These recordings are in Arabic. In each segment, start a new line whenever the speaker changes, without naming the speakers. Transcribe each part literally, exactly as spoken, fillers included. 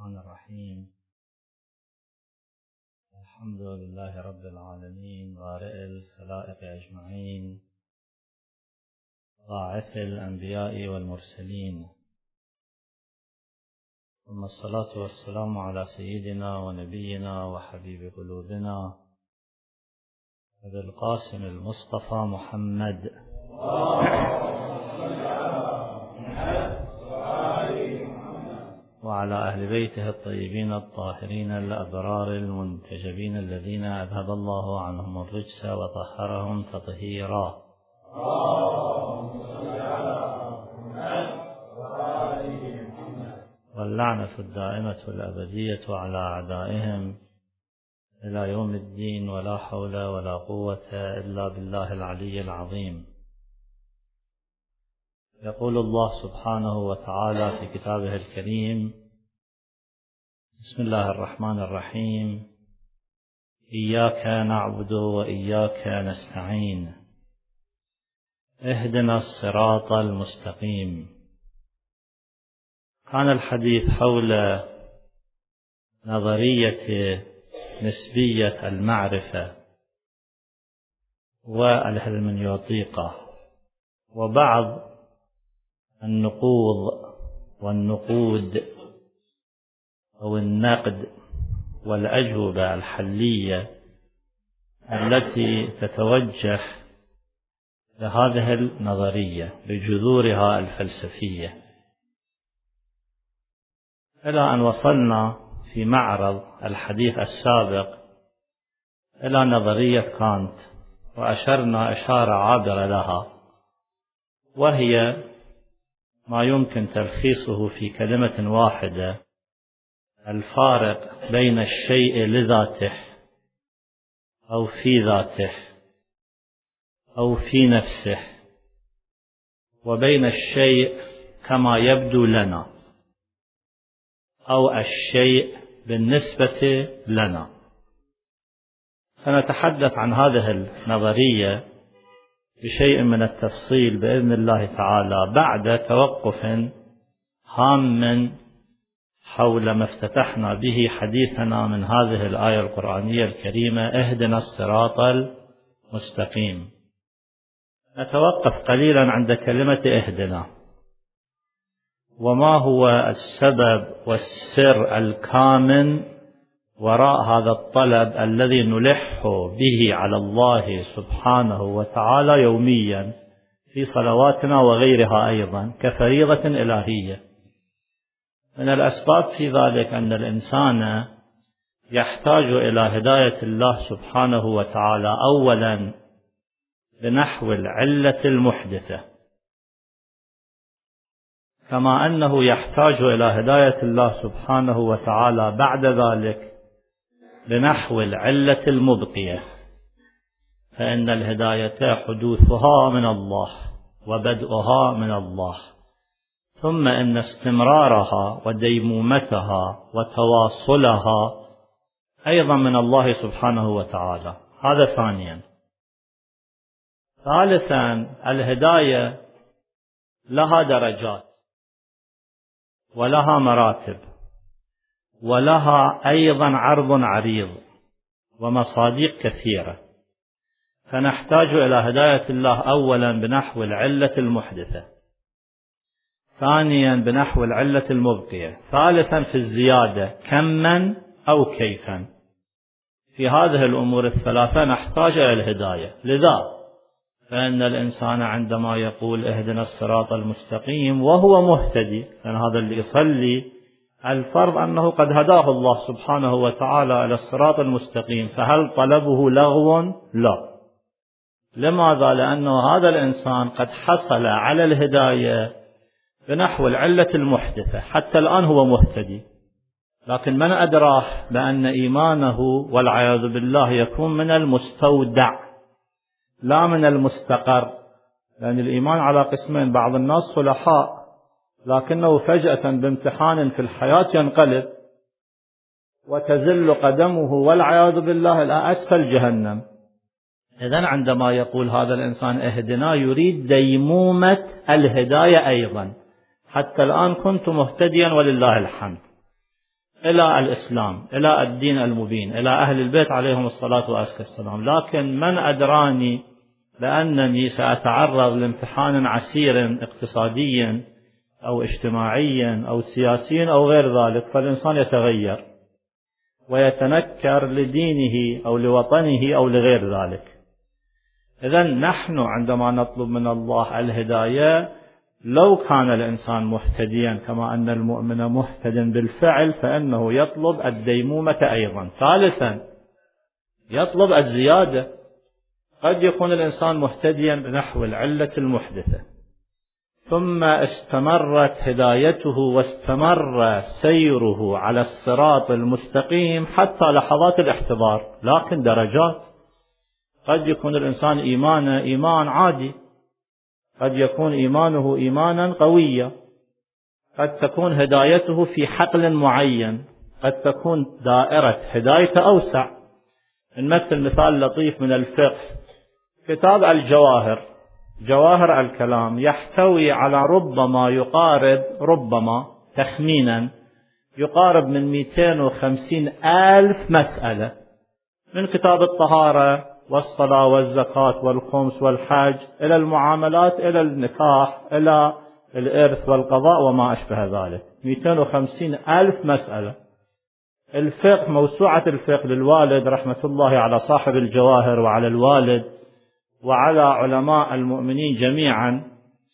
الرحمن الرحيم. الحمد لله رب العالمين بارئ الخلائق أجمعين باعث الأنبياء والمرسلين، ثم الصلاة والسلام على سيدنا ونبينا وحبيب قلوبنا أبي القاسم المصطفى محمد وعلى أهل بيته الطيبين الطاهرين الأبرار المنتجبين الذين أذهب الله عنهم الرجس وطهرهم تطهيرا. واللعنة الدائمة الأبدية على أعدائهم إلى يوم الدين، ولا حول ولا قوة إلا بالله العلي العظيم. يقول الله سبحانه وتعالى في كتابه الكريم: بسم الله الرحمن الرحيم، إياك نعبد وإياك نستعين، اهدنا الصراط المستقيم. كان الحديث حول نظرية نسبية المعرفة والهرمنيوطيقة وبعض النقوض والنقود أو النقد والأجوبة الحلية التي تتوجه لهذه النظرية بجذورها الفلسفية، إلى أن وصلنا في معرض الحديث السابق إلى نظرية كانت، وأشرنا إشارة عابرة لها، وهي ما يمكن تلخيصه في كلمة واحدة: الفارق بين الشيء لذاته أو في ذاته أو في نفسه، وبين الشيء كما يبدو لنا أو الشيء بالنسبة لنا. سنتحدث عن هذه النظرية بشيء من التفصيل بإذن الله تعالى بعد توقف هام حول ما افتتحنا به حديثنا من هذه الآية القرآنية الكريمة: اهدنا الصراط المستقيم. نتوقف قليلا عند كلمة اهدنا، وما هو السبب والسر الكامن وراء هذا الطلب الذي نلح به على الله سبحانه وتعالى يوميا في صلواتنا وغيرها أيضا كفريضة إلهية. من الأسباب في ذلك أن الإنسان يحتاج إلى هداية الله سبحانه وتعالى أولا بنحو العلة المحدثة، كما أنه يحتاج إلى هداية الله سبحانه وتعالى بعد ذلك بنحو العلة المبقية، فإن الهداية حدوثها من الله وبدءها من الله، ثم إن استمرارها وديمومتها وتواصلها أيضا من الله سبحانه وتعالى. هذا ثانيا. ثالثا، الهداية لها درجات ولها مراتب ولها أيضا عرض عريض ومصادق كثيرة، فنحتاج إلى هداية الله أولا بنحو العلة المحدثة، ثانيا بنحو العلة المبقية، ثالثا في الزيادة كما أو كيفا. في هذه الأمور الثلاثة نحتاج إلى الهداية. لذا فإن الإنسان عندما يقول اهدنا الصراط المستقيم وهو مهتدي، لأن هذا اللي يصلي الفرض أنه قد هداه الله سبحانه وتعالى إلى الصراط المستقيم، فهل طلبه لغو؟ لا. لماذا؟ لأنه هذا الإنسان قد حصل على الهداية بنحو العلة المحدثة، حتى الآن هو مهتدي، لكن من أدراه بأن إيمانه والعياذ بالله يكون من المستودع لا من المستقر، لأن الإيمان على قسمين: بعض الناس صلحاء لكنه فجأة بامتحان في الحياة ينقلب وتزل قدمه والعياذ بالله إلى أسفل جهنم. إذن عندما يقول هذا الإنسان اهدنا يريد ديمومة الهداية أيضا، حتى الآن كنت مهتديا ولله الحمد. إلى الإسلام، إلى الدين المبين، إلى أهل البيت عليهم الصلاة والسلام. لكن من أدراني لأنني سأتعرض لامتحان عسير اقتصاديا أو اجتماعيا أو سياسيا أو غير ذلك، فالإنسان يتغير ويتنكر لدينه أو لوطنه أو لغير ذلك. إذن نحن عندما نطلب من الله الهداية، لو كان الإنسان مهتديا كما أن المؤمن مهتد بالفعل، فإنه يطلب الديمومة أيضا. ثالثا يطلب الزيادة. قد يكون الإنسان مهتديا بنحو العلة المحدثة، ثم استمرت هدايته واستمر سيره على الصراط المستقيم حتى لحظات الاحتضار، لكن درجات. قد يكون الإنسان إيمانه إيمان عادي، قد يكون إيمانه إيمانا قويا، قد تكون هدايته في حقل معين، قد تكون دائرة هدايته أوسع. نمثل مثال لطيف من الفقه، كتاب الجواهر، جواهر الكلام، يحتوي على ربما يقارب ربما تخمينا يقارب من مئتين وخمسين ألف مسألة، من كتاب الطهارة والصلاة والزكاة والخمس والحج إلى المعاملات إلى النكاح إلى الإرث والقضاء وما أشبه ذلك، مئتين وخمسين ألف مسألة. الفقه، موسوعة الفقه للوالد رحمة الله على صاحب الجواهر وعلى الوالد وعلى علماء المؤمنين جميعا،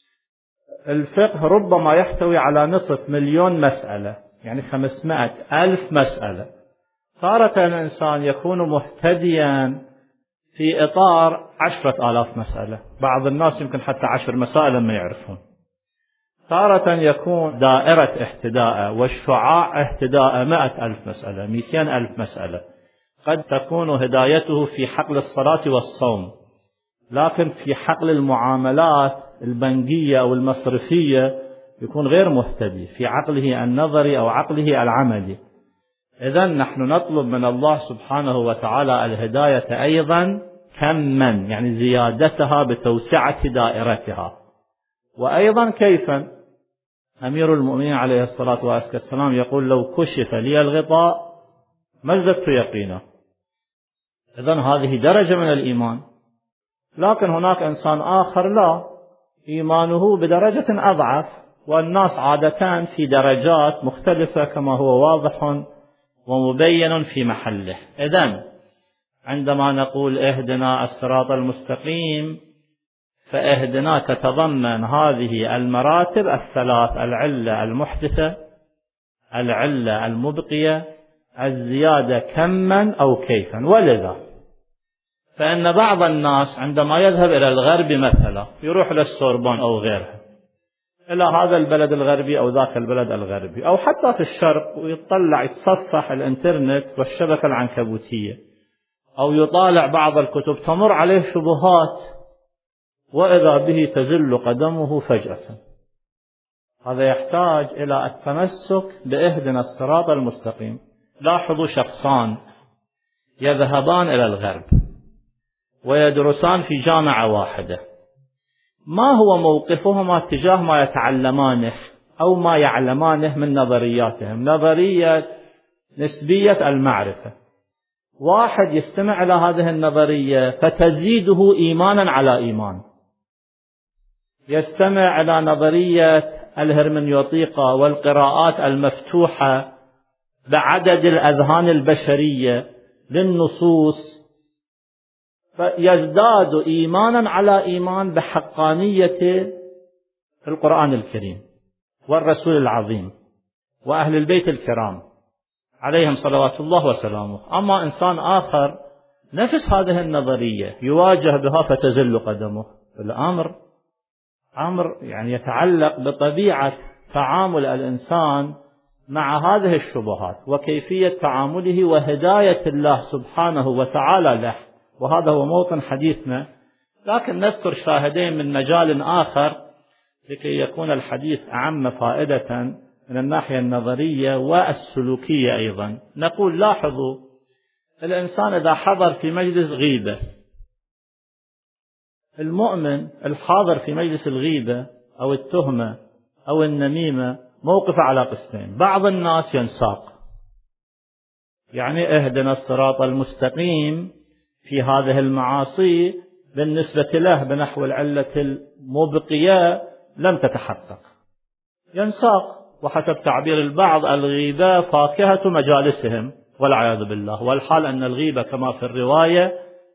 الفقه ربما يحتوي على نصف مليون مسألة، يعني خمسمائة ألف مسألة. تارة الإنسان يكون مهتديا في إطار عشرة آلاف مسألة، بعض الناس يمكن حتى عشر مسائل ما يعرفون. تارة يكون دائرة اهتداء والشعاع اهتداء مئة ألف مسألة، مئتين ألف مسألة. قد تكون هدايته في حقل الصلاة والصوم، لكن في حقل المعاملات البنكية أو المصرفية يكون غير مهتدي، في عقله النظري أو عقله العملي. إذن نحن نطلب من الله سبحانه وتعالى الهداية أيضا كما، يعني زيادتها بتوسعة دائرتها، وأيضا كيفا. أمير المؤمنين عليه الصلاة والسلام يقول: لو كشف لي الغطاء ما ازددت يقينا. إذن هذه درجة من الإيمان. لكن هناك إنسان آخر لا، إيمانه بدرجة أضعف، والناس عادة في درجات مختلفة كما هو واضح ومبين في محله. إذن عندما نقول اهدنا الصراط المستقيم، فاهدنا تتضمن هذه المراتب الثلاث: العلة المحدثة، العلة المبقية، الزيادة كما أو كيفا. ولذا فإن بعض الناس عندما يذهب إلى الغرب مثلا، يروح للسوربون أو غيرها، إلى هذا البلد الغربي أو ذاك البلد الغربي، أو حتى في الشرق، ويطلع يتصفح الإنترنت والشبكة العنكبوتية، أو يطالع بعض الكتب تمر عليه شبهات، وإذا به تزل قدمه فجأة. هذا يحتاج إلى التمسك بإهدنا الصراط المستقيم. لاحظوا شخصان يذهبان إلى الغرب ويدرسان في جامعة واحدة، ما هو موقفهما تجاه ما يتعلمانه أو ما يعلمانه من نظرياتهم؟ نظرية نسبية المعرفة. واحد يستمع إلى هذه النظرية فتزيده إيمانا على إيمان، يستمع إلى نظرية الهرمنيوطيقة والقراءات المفتوحة بعدد الأذهان البشرية للنصوص، فيزداد إيمانا على إيمان بحقانية القرآن الكريم والرسول العظيم وأهل البيت الكرام عليهم صلوات الله وسلامه. أما إنسان آخر نفس هذه النظرية يواجه بها فتزل قدمه. الأمر أمر يعني يتعلق بطبيعة تعامل الإنسان مع هذه الشبهات وكيفية تعامله وهداية الله سبحانه وتعالى له، وهذا هو موطن حديثنا. لكن نذكر شاهدين من مجال آخر لكي يكون الحديث أعم فائدة من الناحية النظرية والسلوكية أيضا. نقول: لاحظوا، الإنسان إذا حضر في مجلس غيبة، المؤمن الحاضر في مجلس الغيبة أو التهمة أو النميمة موقف على قسمين. بعض الناس ينساق يعني اهدنا الصراط المستقيم في هذه المعاصي بالنسبة له بنحو العلة المبقية لم تتحقق، ينساق. وحسب تعبير البعض الغيبة فاكهة مجالسهم والعياذ بالله، والحال أن الغيبة كما في الرواية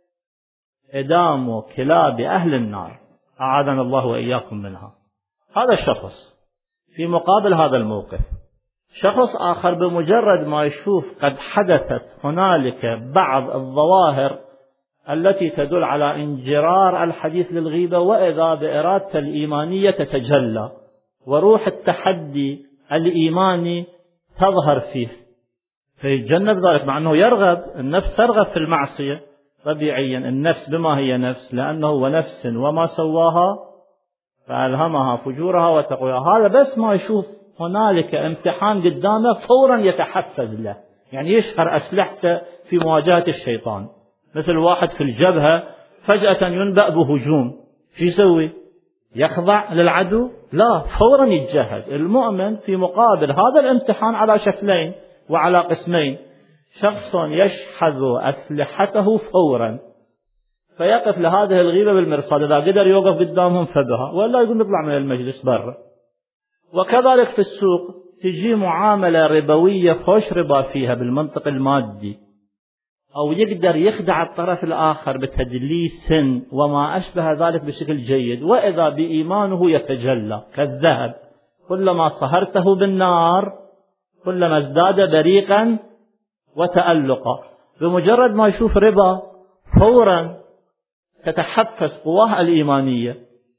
إدام كلاب أهل النار، أعاذنا الله وإياكم منها. هذا الشخص. في مقابل هذا الموقف شخص آخر بمجرد ما يشوف قد حدثت هنالك بعض الظواهر التي تدل على انجرار الحديث للغيبة، وإذا بإرادة الإيمانية تتجلى وروح التحدي الإيماني تظهر فيه فيتجنب ذلك، مع أنه يرغب، النفس ترغب في المعصية طبيعيا، النفس بما هي نفس، لأنه ونفس وما سواها فألهمها فجورها وتقواها. هذا بس ما يشوف هنالك امتحان قدامه فورا يتحفز له، يعني يشهر أسلحته في مواجهة الشيطان، مثل واحد في الجبهة فجأة ينبأ بهجوم، شو يسوي؟ يخضع للعدو؟ لا، فورا يتجهز. المؤمن في مقابل هذا الامتحان على شكلين وعلى قسمين: شخص يشحذ أسلحته فورا فيقف لهذه الغيبة بالمرصاد، إذا قدر يوقف قدامهم فبها، ولا يقوم يطلع من المجلس برا. وكذلك في السوق تجي معاملة ربوية خوش ربا فيها بالمنطق المادي، أو يقدر يخدع الطرف الآخر بتدليس وما أشبه ذلك بشكل جيد، وإذا بإيمانه يتجلى كالذهب، كلما صهرته بالنار كلما ازداد بريقا وتألقا. بمجرد ما يشوف ربا فورا تتحفز قواه الإيمانية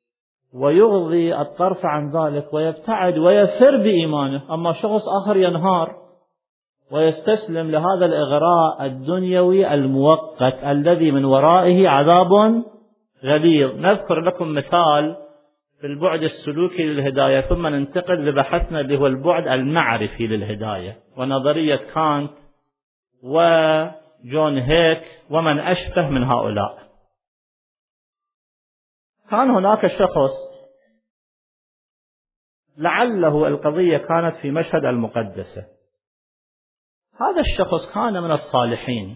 ويغضي الطرف عن ذلك ويبتعد ويفر بإيمانه. أما شخص آخر ينهار ويستسلم لهذا الإغراء الدنيوي المؤقت الذي من ورائه عذاب غليظ. نذكر لكم مثال في البعد السلوكي للهداية، ثم ننتقل لبحثنا اللي هو البعد المعرفي للهداية ونظرية كانت وجون هيك ومن أشبه من هؤلاء. كان هناك شخص لعله القضية كانت في مشهد المقدسة. هذا الشخص كان من الصالحين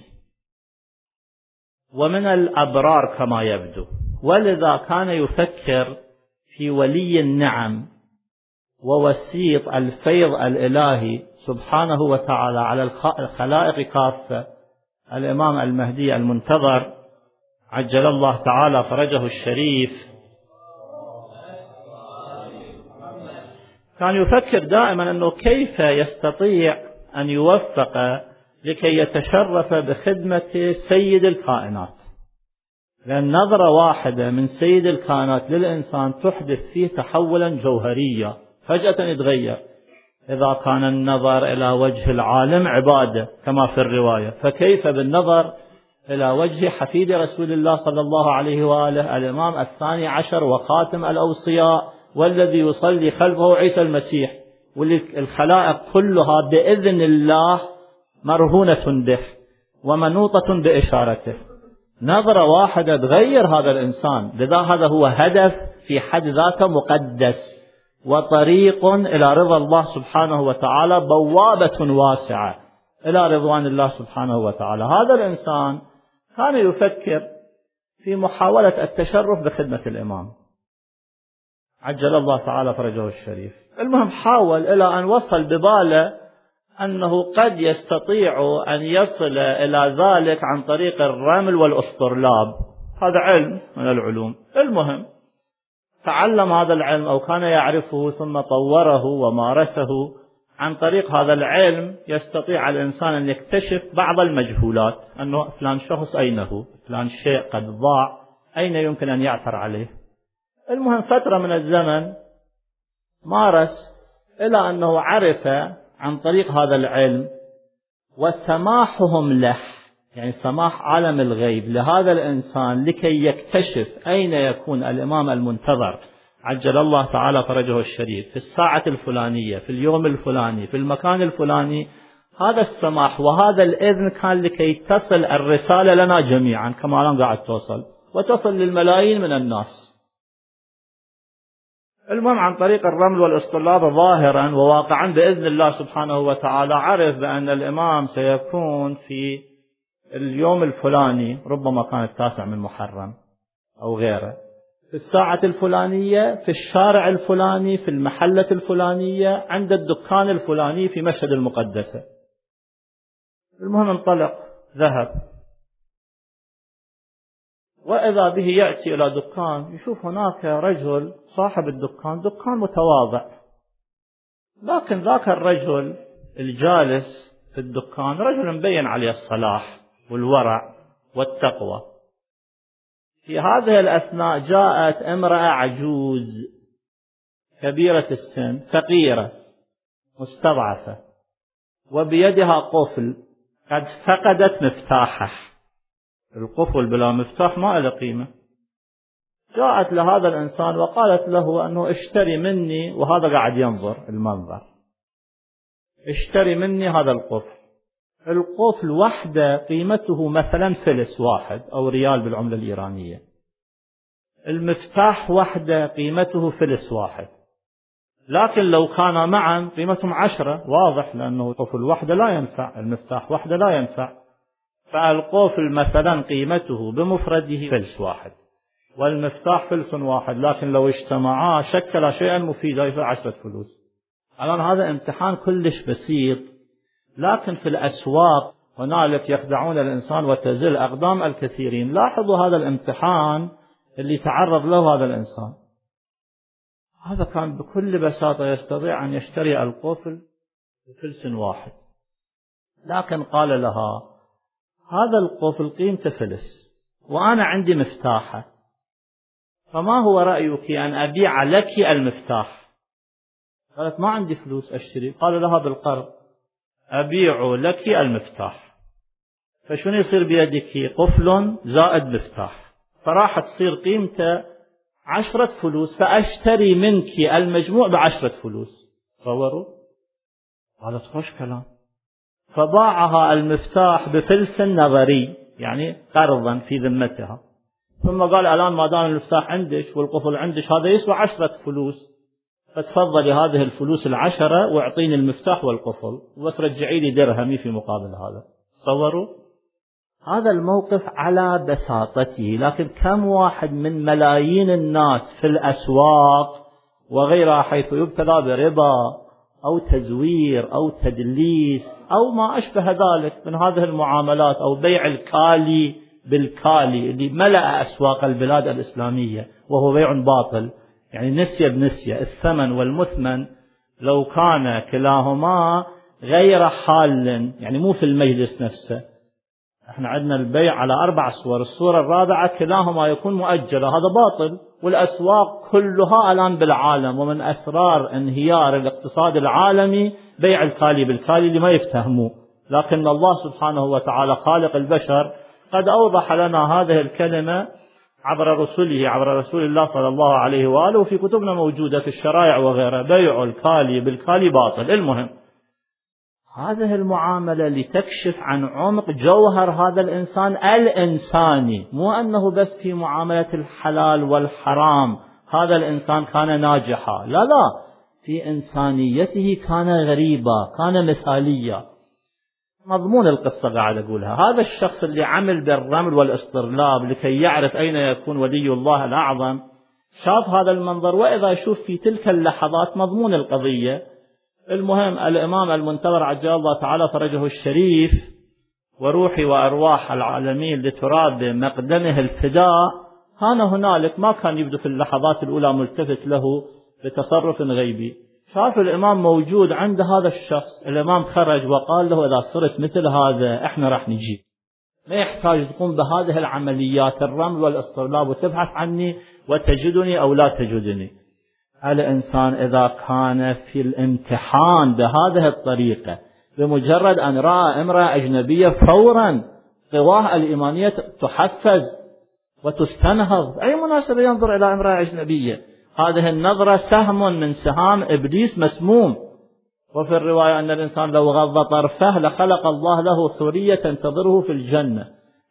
ومن الأبرار كما يبدو، ولذا كان يفكر في ولي النعم ووسيط الفيض الإلهي سبحانه وتعالى على الخلائق كافة، الإمام المهدي المنتظر عجل الله تعالى فرجه الشريف. كان يفكر دائما أنه كيف يستطيع أن يوفق لكي يتشرف بخدمة سيد الكائنات، لأن نظرة واحدة من سيد الكائنات للإنسان تحدث فيه تحولا جوهريا، فجأة يتغير. إذا كان النظر إلى وجه العالم عبادة كما في الرواية، فكيف بالنظر إلى وجه حفيد رسول الله صلى الله عليه وآله الإمام الثاني عشر وخاتم الأوصياء، والذي يصلي خلفه عيسى المسيح، والخلائق كلها بإذن الله مرهونة به ومنوطة بإشارته. نظرة واحدة تغير هذا الإنسان. لذا هذا هو هدف في حد ذاته مقدس وطريق إلى رضا الله سبحانه وتعالى، بوابة واسعة إلى رضوان الله سبحانه وتعالى. هذا الإنسان كان يفكر في محاولة التشرف بخدمة الإمام عجل الله تعالى فرجه الشريف. المهم حاول إلى أن وصل بباله أنه قد يستطيع أن يصل إلى ذلك عن طريق الرمل والأسطرلاب، هذا علم من العلوم. المهم تعلم هذا العلم أو كان يعرفه ثم طوره ومارسه. عن طريق هذا العلم يستطيع الإنسان أن يكتشف بعض المجهولات، أنه فلان شخص أين هو، فلان شيء قد ضاع، أين يمكن أن يعثر عليه. المهم فترة من الزمن مارس إلى أنه عرف عن طريق هذا العلم وسماحهم له، يعني سماح عالم الغيب لهذا الإنسان لكي يكتشف أين يكون الإمام المنتظر عجل الله تعالى فرجه الشريف في الساعة الفلانية في اليوم الفلاني في المكان الفلاني. هذا السماح وهذا الإذن كان لكي تصل الرسالة لنا جميعا كما الآن قاعد توصل وتصل للملايين من الناس. المهم عن طريق الرمل والاصطلاب ظاهرا وواقعا بإذن الله سبحانه وتعالى عرف بأن الإمام سيكون في اليوم الفلاني، ربما كان التاسع من محرم أو غيره، في الساعة الفلانية، في الشارع الفلاني، في المحلة الفلانية، عند الدكان الفلاني في مشهد المقدسة. المهم انطلق، ذهب، وإذا به يأتي إلى دكان، يشوف هناك رجل صاحب الدكان، دكان متواضع، لكن ذاك الرجل الجالس في الدكان رجل مبين عليه الصلاح والورع والتقوى. في هذه الأثناء جاءت امرأة عجوز كبيرة السن فقيرة مستضعفة، وبيدها قفل قد فقدت مفتاحه. القفل بلا مفتاح ما له قيمة. جاءت لهذا الإنسان وقالت له أنه اشتري مني، وهذا قاعد ينظر المنظر، اشتري مني هذا القفل. القفل وحده قيمته مثلا فلس واحد أو ريال بالعملة الإيرانية. المفتاح وحده قيمته فلس واحد، لكن لو كان معا قيمتهم عشرة، واضح، لأنه القفل وحده لا ينفع، المفتاح وحده لا ينفع. فالقفل مثلا قيمته بمفرده فلس واحد، والمفتاح فلس واحد، لكن لو اجتمعا شكل شيئا مفيدا يصير عشرة فلوس. الآن هذا امتحان كلش بسيط، لكن في الأسواق هنالك يخدعون الإنسان وتزل أقدام الكثيرين. لاحظوا هذا الامتحان اللي تعرض له هذا الإنسان. هذا كان بكل بساطة يستطيع أن يشتري القفل بفلس واحد، لكن قال لها هذا القفل قيمته فلس وأنا عندي مفتاحه، فما هو رأيك أن أبيع لك المفتاح؟ قالت ما عندي فلوس أشتري. قال لها بالقرض أبيع لك المفتاح، فشنو يصير بيدك؟ قفل زائد مفتاح، فراح تصير قيمته عشرة فلوس، فأشتري منك المجموع بعشرة فلوس. تصوروا؟ قالت خوش كلام. فباعها المفتاح بفلس نظري، يعني قرضا في ذمتها، ثم قال الآن ما دام المفتاح عندك والقفل عندك هذا يسوى عشرة فلوس، فتفضلي هذه الفلوس العشرة واعطيني المفتاح والقفل، بس رجعي لي درهمي في مقابل هذا. تصوروا؟ هذا الموقف على بساطته، لكن كم واحد من ملايين الناس في الأسواق وغيرها حيث يبتلى بربا أو تزوير أو تدليس أو ما أشبه ذلك من هذه المعاملات، أو بيع الكالي بالكالي اللي ملأ أسواق البلاد الإسلامية، وهو بيع باطل، يعني نسية بنسية. الثمن والمثمن لو كان كلاهما غير حال، يعني مو في المجلس نفسه. احنا عندنا البيع على أربع صور، الصورة الرابعة كلاهما يكون مؤجلة، هذا باطل. والأسواق كلها الآن بالعالم، ومن أسرار انهيار الاقتصاد العالمي بيع الكالي بالكالي اللي ما يفتهموه، لكن الله سبحانه وتعالى خالق البشر قد أوضح لنا هذه الكلمة عبر رسوله، عبر رسول الله صلى الله عليه وآله، وفي كتبنا موجودة في الشرائع وغيرها. بيع الكالي بالكالي باطل. المهم هذه المعاملة لتكشف عن عمق جوهر هذا الإنسان الإنساني، مو أنه بس في معاملة الحلال والحرام هذا الإنسان كان ناجحا، لا لا، في إنسانيته كان غريبا، كان مثاليا. مضمون القصة قاعد أقولها، هذا الشخص اللي عمل بالرمل والاصطرلاب لكي يعرف أين يكون ولي الله الأعظم، شاف هذا المنظر، وإذا يشوف في تلك اللحظات مضمون القضية. المهم الإمام المنتظر عجل الله تعالى فرجه الشريف وروحي وأرواح العالمين لتراب مقدمه الفداء، كان هنالك ما كان يبدو في اللحظات الأولى ملتفت له بتصرف غيبي. شاف الإمام موجود عند هذا الشخص، الإمام خرج وقال له إذا صرت مثل هذا إحنا راح نجي، ما يحتاج تقوم بهذه العمليات الرمل والاصطرلاب وتبحث عني وتجدني أو لا تجدني. الإنسان إذا كان في الامتحان بهذه الطريقة، بمجرد أن رأى امرأة أجنبية فورا قواه الإيمانية تحفز وتستنهض. أي مناسبة ينظر إلى امرأة أجنبية؟ هذه النظرة سهم من سهام إبليس مسموم. وفي الرواية أن الإنسان لو غض طرفه لخلق الله له حورية تنتظره في الجنة.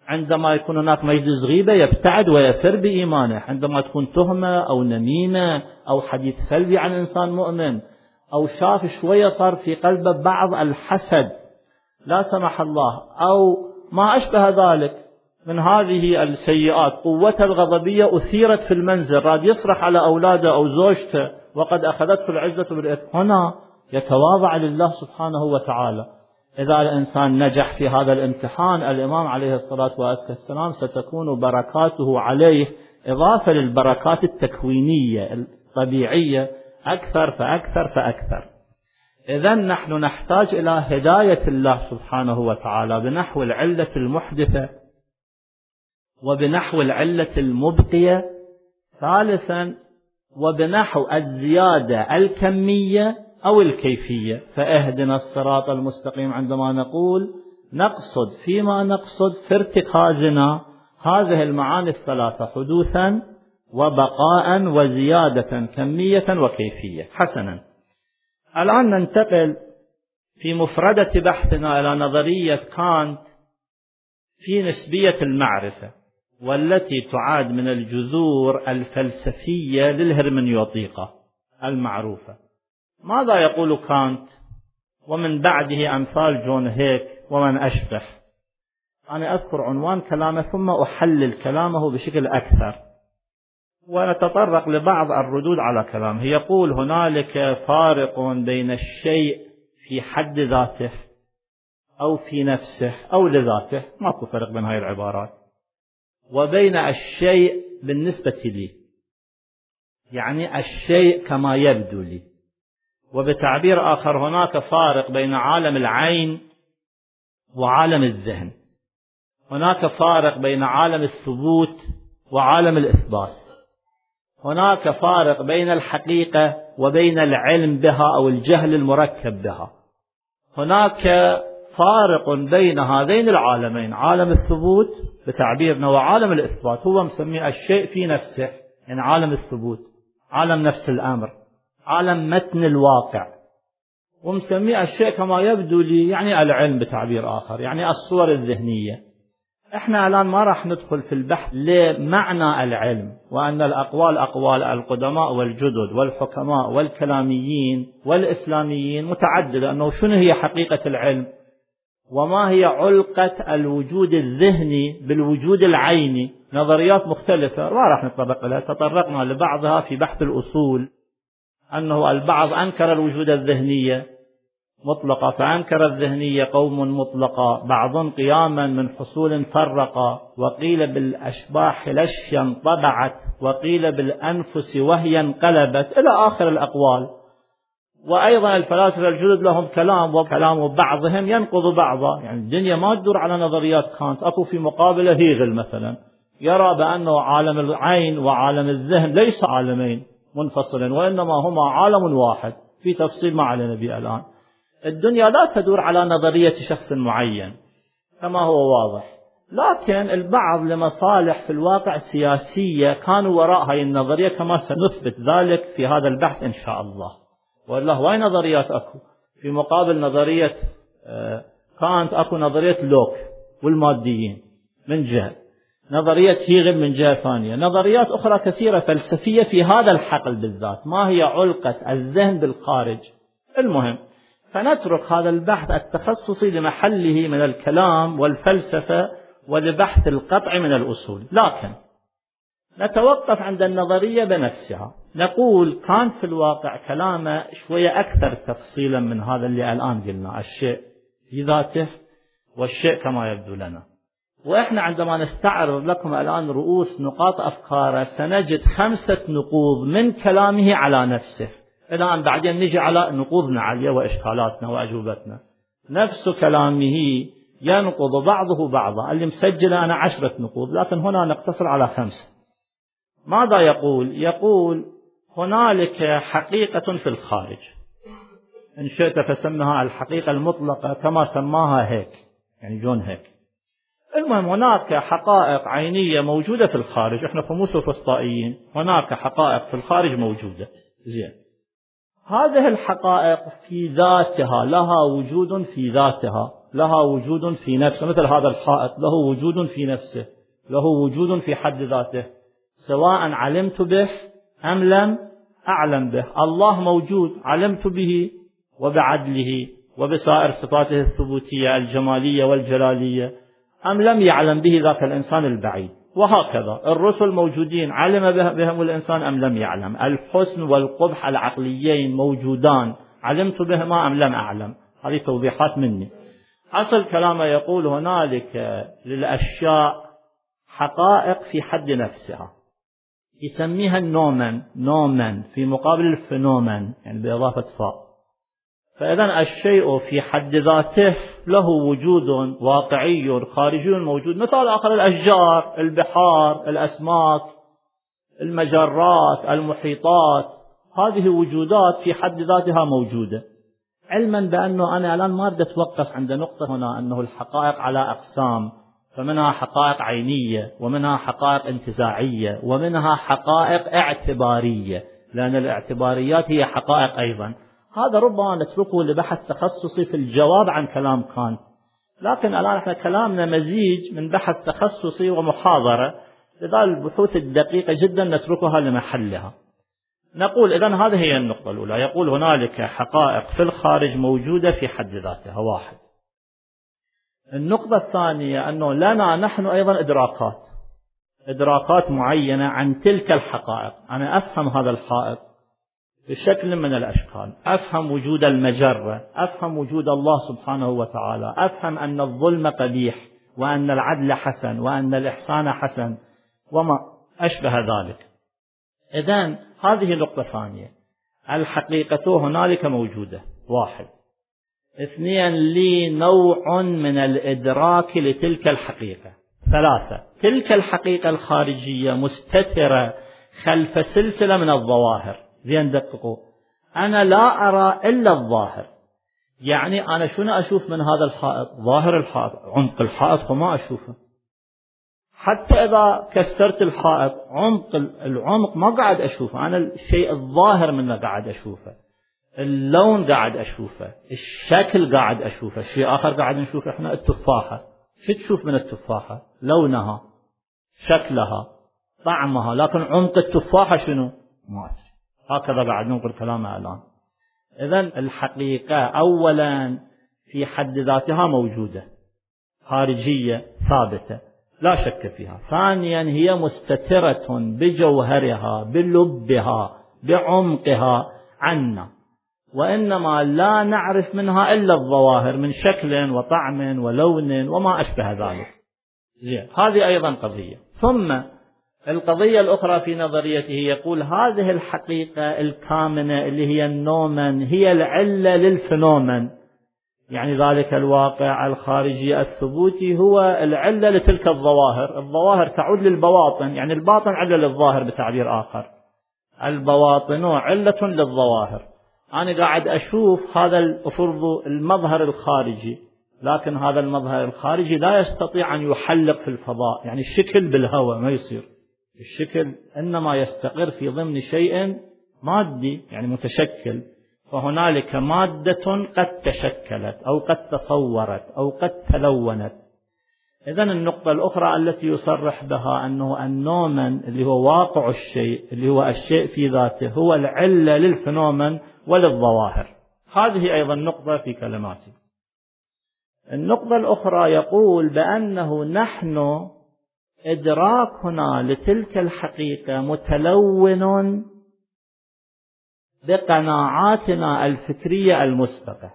عندما يكون هناك مجلس غيبة يبتعد ويفر بإيمانه. عندما تكون تهمة أو نميمة أو حديث سلبي عن إنسان مؤمن، أو شاف شوية صار في قلبه بعض الحسد لا سمح الله، أو ما أشبه ذلك من هذه السيئات، قوته الغضبية أثيرت في المنزل، راد يصرخ على أولاده أو زوجته وقد أخذته العزة بالإثم، هنا يتواضع لله سبحانه وتعالى. إذا الإنسان نجح في هذا الامتحان، الإمام عليه الصلاة والسلام ستكون بركاته عليه إضافة للبركات التكوينية الطبيعية أكثر فأكثر فأكثر. إذن نحن نحتاج إلى هداية الله سبحانه وتعالى بنحو العلة المحدثة وبنحو العلة المبقية، ثالثا وبنحو الزيادة الكمية أو الكيفية. فاهدنا الصراط المستقيم عندما نقول نقصد فيما نقصد في ارتكازنا هذه المعاني الثلاثة: حدوثا وبقاء وزيادة كمية وكيفية. حسنا، الآن ننتقل في مفردة بحثنا إلى نظرية كانت في نسبية المعرفة، والتي تعاد من الجذور الفلسفية للهرمنيوطيقة المعروفة. ماذا يقول كانت ومن بعده أمثال جون هيك ومن أشبه؟ أنا أذكر عنوان كلامه ثم أحلل كلامه بشكل أكثر ونتطرق لبعض الردود على كلامه. يقول هنالك فارق بين الشيء في حد ذاته أو في نفسه أو لذاته، ماكو فرق بين هاي العبارات، وبين الشيء بالنسبة لي، يعني الشيء كما يبدو لي. وبتعبير آخر هناك فارق بين عالم العين وعالم الذهن، هناك فارق بين عالم الثبوت وعالم الإثبات، هناك فارق بين الحقيقة وبين العلم بها أو الجهل المركب بها، هناك فارق بين هذين العالمين، عالم الثبوت بتعبيرنا وعالم الإثبات. هو مسمي الشيء في نفسه، يعني عالم الثبوت، عالم نفس الأمر، عالم متن الواقع، ومسمي الشيء كما يبدو لي، يعني العلم بتعبير آخر، يعني الصور الذهنية. احنا الآن ما راح ندخل في البحث لمعنى العلم، وأن الأقوال أقوال القدماء والجدد والحكماء والكلاميين والإسلاميين متعددة، أنه شنو هي حقيقة العلم وما هي علقة الوجود الذهني بالوجود العيني. نظريات مختلفة ما راح نتطرق لها، تطرقنا لبعضها في بحث الأصول، أنه البعض أنكر الوجود الذهنية مطلقة، فأنكر الذهنية قوم مطلقة، بعض قياما من حصول فرقا، وقيل بالأشباح لشيا طبعت، وقيل بالأنفس وهي انقلبت، إلى آخر الأقوال. وأيضا الفلاسفة الجدد لهم كلام، وكلام بعضهم ينقض بعضا، يعني الدنيا ما تدور على نظريات كانت. أكو في مقابلة هيغل مثلا يرى بأنه عالم العين وعالم الذهن ليس عالمين منفصلين، وإنما هما عالم واحد، في تفصيل ما علينا به الآن. الدنيا لا تدور على نظرية شخص معين كما هو واضح، لكن البعض لمصالح في الواقع السياسية كانوا وراء هذه النظرية، كما سنثبت ذلك في هذا البحث إن شاء الله. والله واي نظريات أكو في مقابل نظرية كانت، أكو نظرية لوك والماديين من جهة، نظرية هيغل من جهة ثانية، نظريات أخرى كثيرة فلسفية في هذا الحقل بالذات، ما هي علقة الذهن بالخارج. المهم، فنترك هذا البحث التخصصي لمحله من الكلام والفلسفة ولبحث القطع من الأصول، لكن نتوقف عند النظرية بنفسها. نقول كان في الواقع كلامه شوية أكثر تفصيلا من هذا اللي الآن قلنا، الشيء في ذاته والشيء كما يبدو لنا. وإحنا عندما نستعرض لكم الآن رؤوس نقاط أفكاره سنجد خمسة نقوض من كلامه على نفسه. الآن بعدين نجي على نقوضنا عليه وإشكالاتنا وأجوبتنا. نفس كلامه ينقض بعضه بعضا، اللي مسجل أنا عشرة نقوض، لكن هنا نقتصر على خمسة. ماذا يقول؟ يقول هنالك حقيقة في الخارج، إن شئت فسمها الحقيقة المطلقة كما سماها هيك، يعني جون هيك. المهم هناك حقائق عينية موجودة في الخارج، احنا في موسى فسطائيين، هناك حقائق في الخارج موجودة. زين، هذه الحقائق في ذاتها لها وجود في ذاتها، لها وجود في نفسه، مثل هذا الحائط له وجود في نفسه، له وجود في حد ذاته، سواء علمت به أم لم أعلم به. الله موجود، علمت به وبعدله وبسائر صفاته الثبوتية الجمالية والجلالية، أم لم يعلم به ذاك الإنسان البعيد. وهكذا الرسل موجودين، علم بهم الإنسان أم لم يعلم. الحسن والقبح العقليين موجودان، علمت بهما أم لم أعلم. هذه توضيحات مني. أصل كلامه يقول هنالك للأشياء حقائق في حد نفسها، يسميها النومن، نومن في مقابل الفنومن، يعني بإضافة فاء. فإذا الشيء في حد ذاته له وجود واقعي خارجي موجود. مثال آخر الأشجار، البحار، الأسماك، المجرات، المحيطات، هذه وجودات في حد ذاتها موجودة. علما بأنه أنا الآن ما بدي أتوقف عند نقطة هنا، أنه الحقائق على أقسام، فمنها حقائق عينية، ومنها حقائق انتزاعية، ومنها حقائق اعتبارية، لأن الاعتباريات هي حقائق أيضا. هذا ربما نتركه لبحث تخصصي في الجواب عن كلام كانت، لكن الآن احنا كلامنا مزيج من بحث تخصصي ومحاضرة، لذا البحوث الدقيقة جدا نتركها لمحلها. نقول إذن هذه هي النقطة الأولى، يقول هنالك حقائق في الخارج موجودة في حد ذاتها، واحد. النقطة الثانية أنه لنا نحن أيضا إدراكات، إدراكات معينة عن تلك الحقائق. أنا أفهم هذا الحائط بشكل من الأشكال، أفهم وجود المجرة، أفهم وجود الله سبحانه وتعالى، أفهم أن الظلم قبيح، وأن العدل حسن، وأن الإحسان حسن، وما أشبه ذلك. إذن هذه نقطة ثانية، الحقيقة هنالك موجودة، واحد. اثنين، لي نوع من الإدراك لتلك الحقيقة. ثلاثة، تلك الحقيقة الخارجية مستترة خلف سلسلة من الظواهر. زين دققوا، أنا لا أرى إلا الظاهر. يعني أنا شنو أشوف من هذا الحائط؟ ظاهر الحائط، عمق الحائط وما أشوفه. حتى إذا كسرت الحائط، عمق العمق ما قاعد أشوفه، أنا الشيء الظاهر منه قاعد أشوفه، اللون قاعد أشوفه، الشكل قاعد أشوفه. شيء آخر قاعد نشوفه إحنا التفاحة، شو تشوف من التفاحة؟ لونها، شكلها، طعمها، لكن عمق التفاحة شنو؟ ما أدري. هكذا بعد ننقل كلامه الآن. إذن الحقيقة أولا في حد ذاتها موجودة، خارجية ثابتة لا شك فيها. ثانيا هي مستترة بجوهرها، بلبها، بعمقها عنا، وإنما لا نعرف منها إلا الظواهر من شكل وطعم ولون وما أشبه ذلك. زين، هذه أيضا قضية. ثم القضية الأخرى في نظريته يقول هذه الحقيقة الكامنة اللي هي النومن هي العلة للفنومن، يعني ذلك الواقع الخارجي الثبوتي هو العلة لتلك الظواهر. الظواهر تعود للبواطن، يعني الباطن علة للظاهر بتعبير آخر، البواطن علة للظواهر. أنا قاعد أشوف هذا الأفرض المظهر الخارجي، لكن هذا المظهر الخارجي لا يستطيع أن يحلق في الفضاء، يعني الشكل بالهواء ما يصير، الشكل إنما يستقر في ضمن شيء مادي يعني متشكل. فهنالك مادة قد تشكلت أو قد تصورت أو قد تلونت. إذن النقطة الأخرى التي يصرح بها أنه النومن اللي هو واقع الشيء، اللي هو الشيء في ذاته، هو العلة للفنومن وللظواهر. هذه أيضا نقطة في كلماتي. النقطة الأخرى يقول بأنه نحن إدراكنا لتلك الحقيقة متلون بقناعاتنا الفكرية المسبقة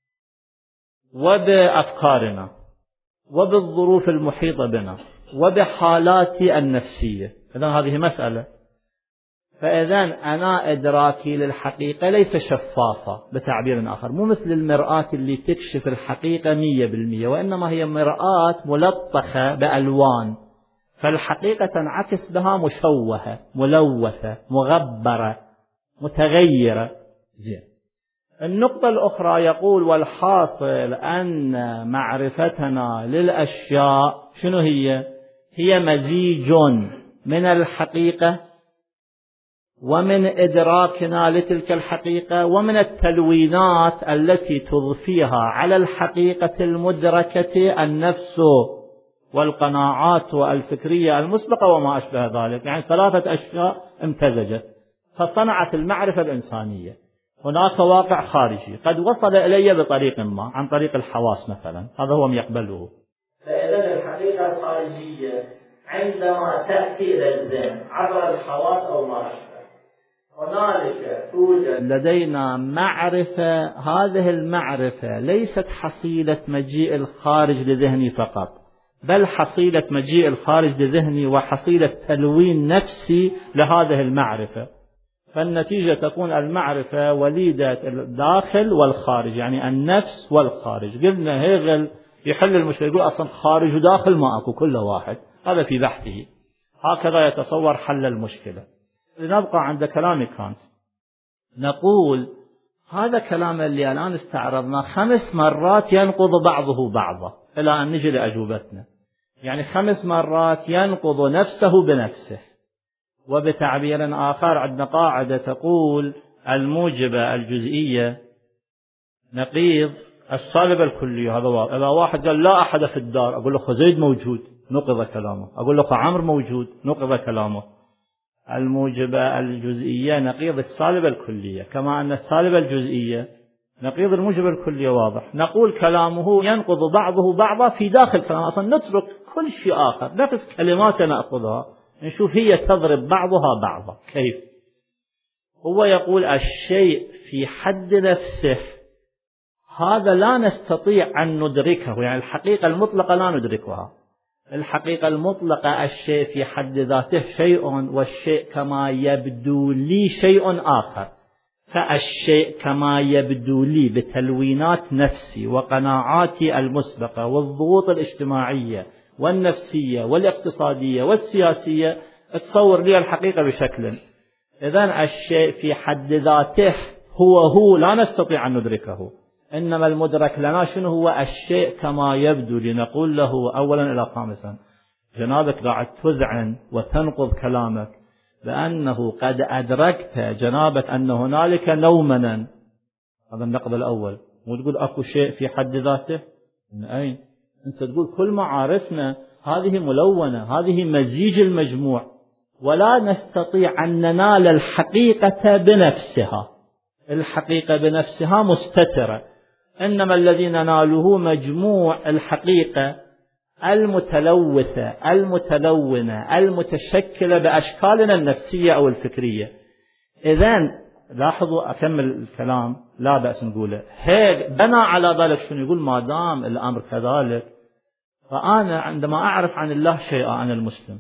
وبأفكارنا وبالظروف المحيطة بنا وبحالات النفسية. إذن هذه مسألة. فإذن أنا إدراكي للحقيقة ليس شفافة بتعبير آخر، مو مثل المرآة اللي تكشف الحقيقة مية بالمية، وإنما هي مرآة ملطخة بألوان، فالحقيقة تنعكس بها مشوهة، ملوثة، مغبرة، متغيرة. زين. النقطة الأخرى يقول والحاصل أن معرفتنا للأشياء شنو هي؟ هي مزيج من الحقيقة ومن إدراكنا لتلك الحقيقة ومن التلوينات التي تضفيها على الحقيقة المدركة النفس والقناعات الفكرية المسبقة وما أشبه ذلك. يعني ثلاثة أشياء امتزجت فصنعت المعرفة الإنسانية. هناك واقع خارجي قد وصل إلي بطريق ما عن طريق الحواس مثلا، هذا هو يقبله. فإذا الحقيقة الخارجية عندما تأتي إلى الذهن عبر الحواس أو ما أشبه، هنالك توجد لدينا معرفة. هذه المعرفة ليست حصيلة مجيء الخارج لذهني فقط، بل حصيلة مجيء الخارج لذهني وحصيلة تلوين نفسي لهذه المعرفة. فالنتيجة تكون المعرفة وليدة الداخل والخارج، يعني النفس والخارج. قلنا هيغل يحل المشكلة، يقول أصلا خارج وداخل ما أكو، كل واحد. هذا في بحثه هكذا يتصور حل المشكلة. لنبقى عند كلام كانت، نقول هذا كلام اللي الآن استعرضنا خمس مرات ينقض بعضه بعضا إلى أن نجي لأجوبتنا. يعني خمس مرات ينقض نفسه بنفسه. وبتعبير آخر عندنا قاعدة تقول الموجبة الجزئية نقيض السالبة الكلية. هذا واحد. إذا واحد قال لا أحد في الدار، أقول له خزيد موجود، نقض كلامه. أقول له عمرو موجود، نقض كلامه. الموجبة الجزئية نقيض السالبة الكلية، كما أن السالبة الجزئية نقيض الموجبة الكلية. واضح. نقول كلامه ينقض بعضه بعضا في داخل كلامه. أصلا نترك كل شيء آخر، نفس كلمات نأخذها نشوف هي تضرب بعضها بعضا. كيف؟ هو يقول الشيء في حد نفسه هذا لا نستطيع أن ندركه، يعني الحقيقة المطلقة لا ندركها. الحقيقة المطلقة الشيء في حد ذاته شيء، والشيء كما يبدو لي شيء آخر. فالشيء كما يبدو لي بتلوينات نفسي وقناعاتي المسبقة والضغوط الاجتماعية والنفسية والاقتصادية والسياسية تصور لي الحقيقة بشكل. إذن الشيء في حد ذاته هو هو لا نستطيع أن ندركه، إنما المدرك لنا شنو هو الشيء كما يبدو. لنقول له أولا إلى خامسا، جنابك قاعد تذعن وتنقض كلامك بأنه قد أدركت جنابك أن هنالك نومنا. هذا النقض الأول. وتقول أكو شيء في حد ذاته، من أين؟ أنت تقول كل معارفنا هذه ملونة، هذه مزيج المجموع، ولا نستطيع أن ننال الحقيقة بنفسها. الحقيقة بنفسها مستترة، إنما الذي نناله مجموع الحقيقة المتلوثة المتلونة المتشكلة بأشكالنا النفسية أو الفكرية. إذن لاحظوا، أكمل الكلام لا بأس نقوله. هيك بنى على ذلك شنو يقول؟ ما دام الأمر كذلك، فأنا عندما أعرف عن الله شيئا عن المسلم،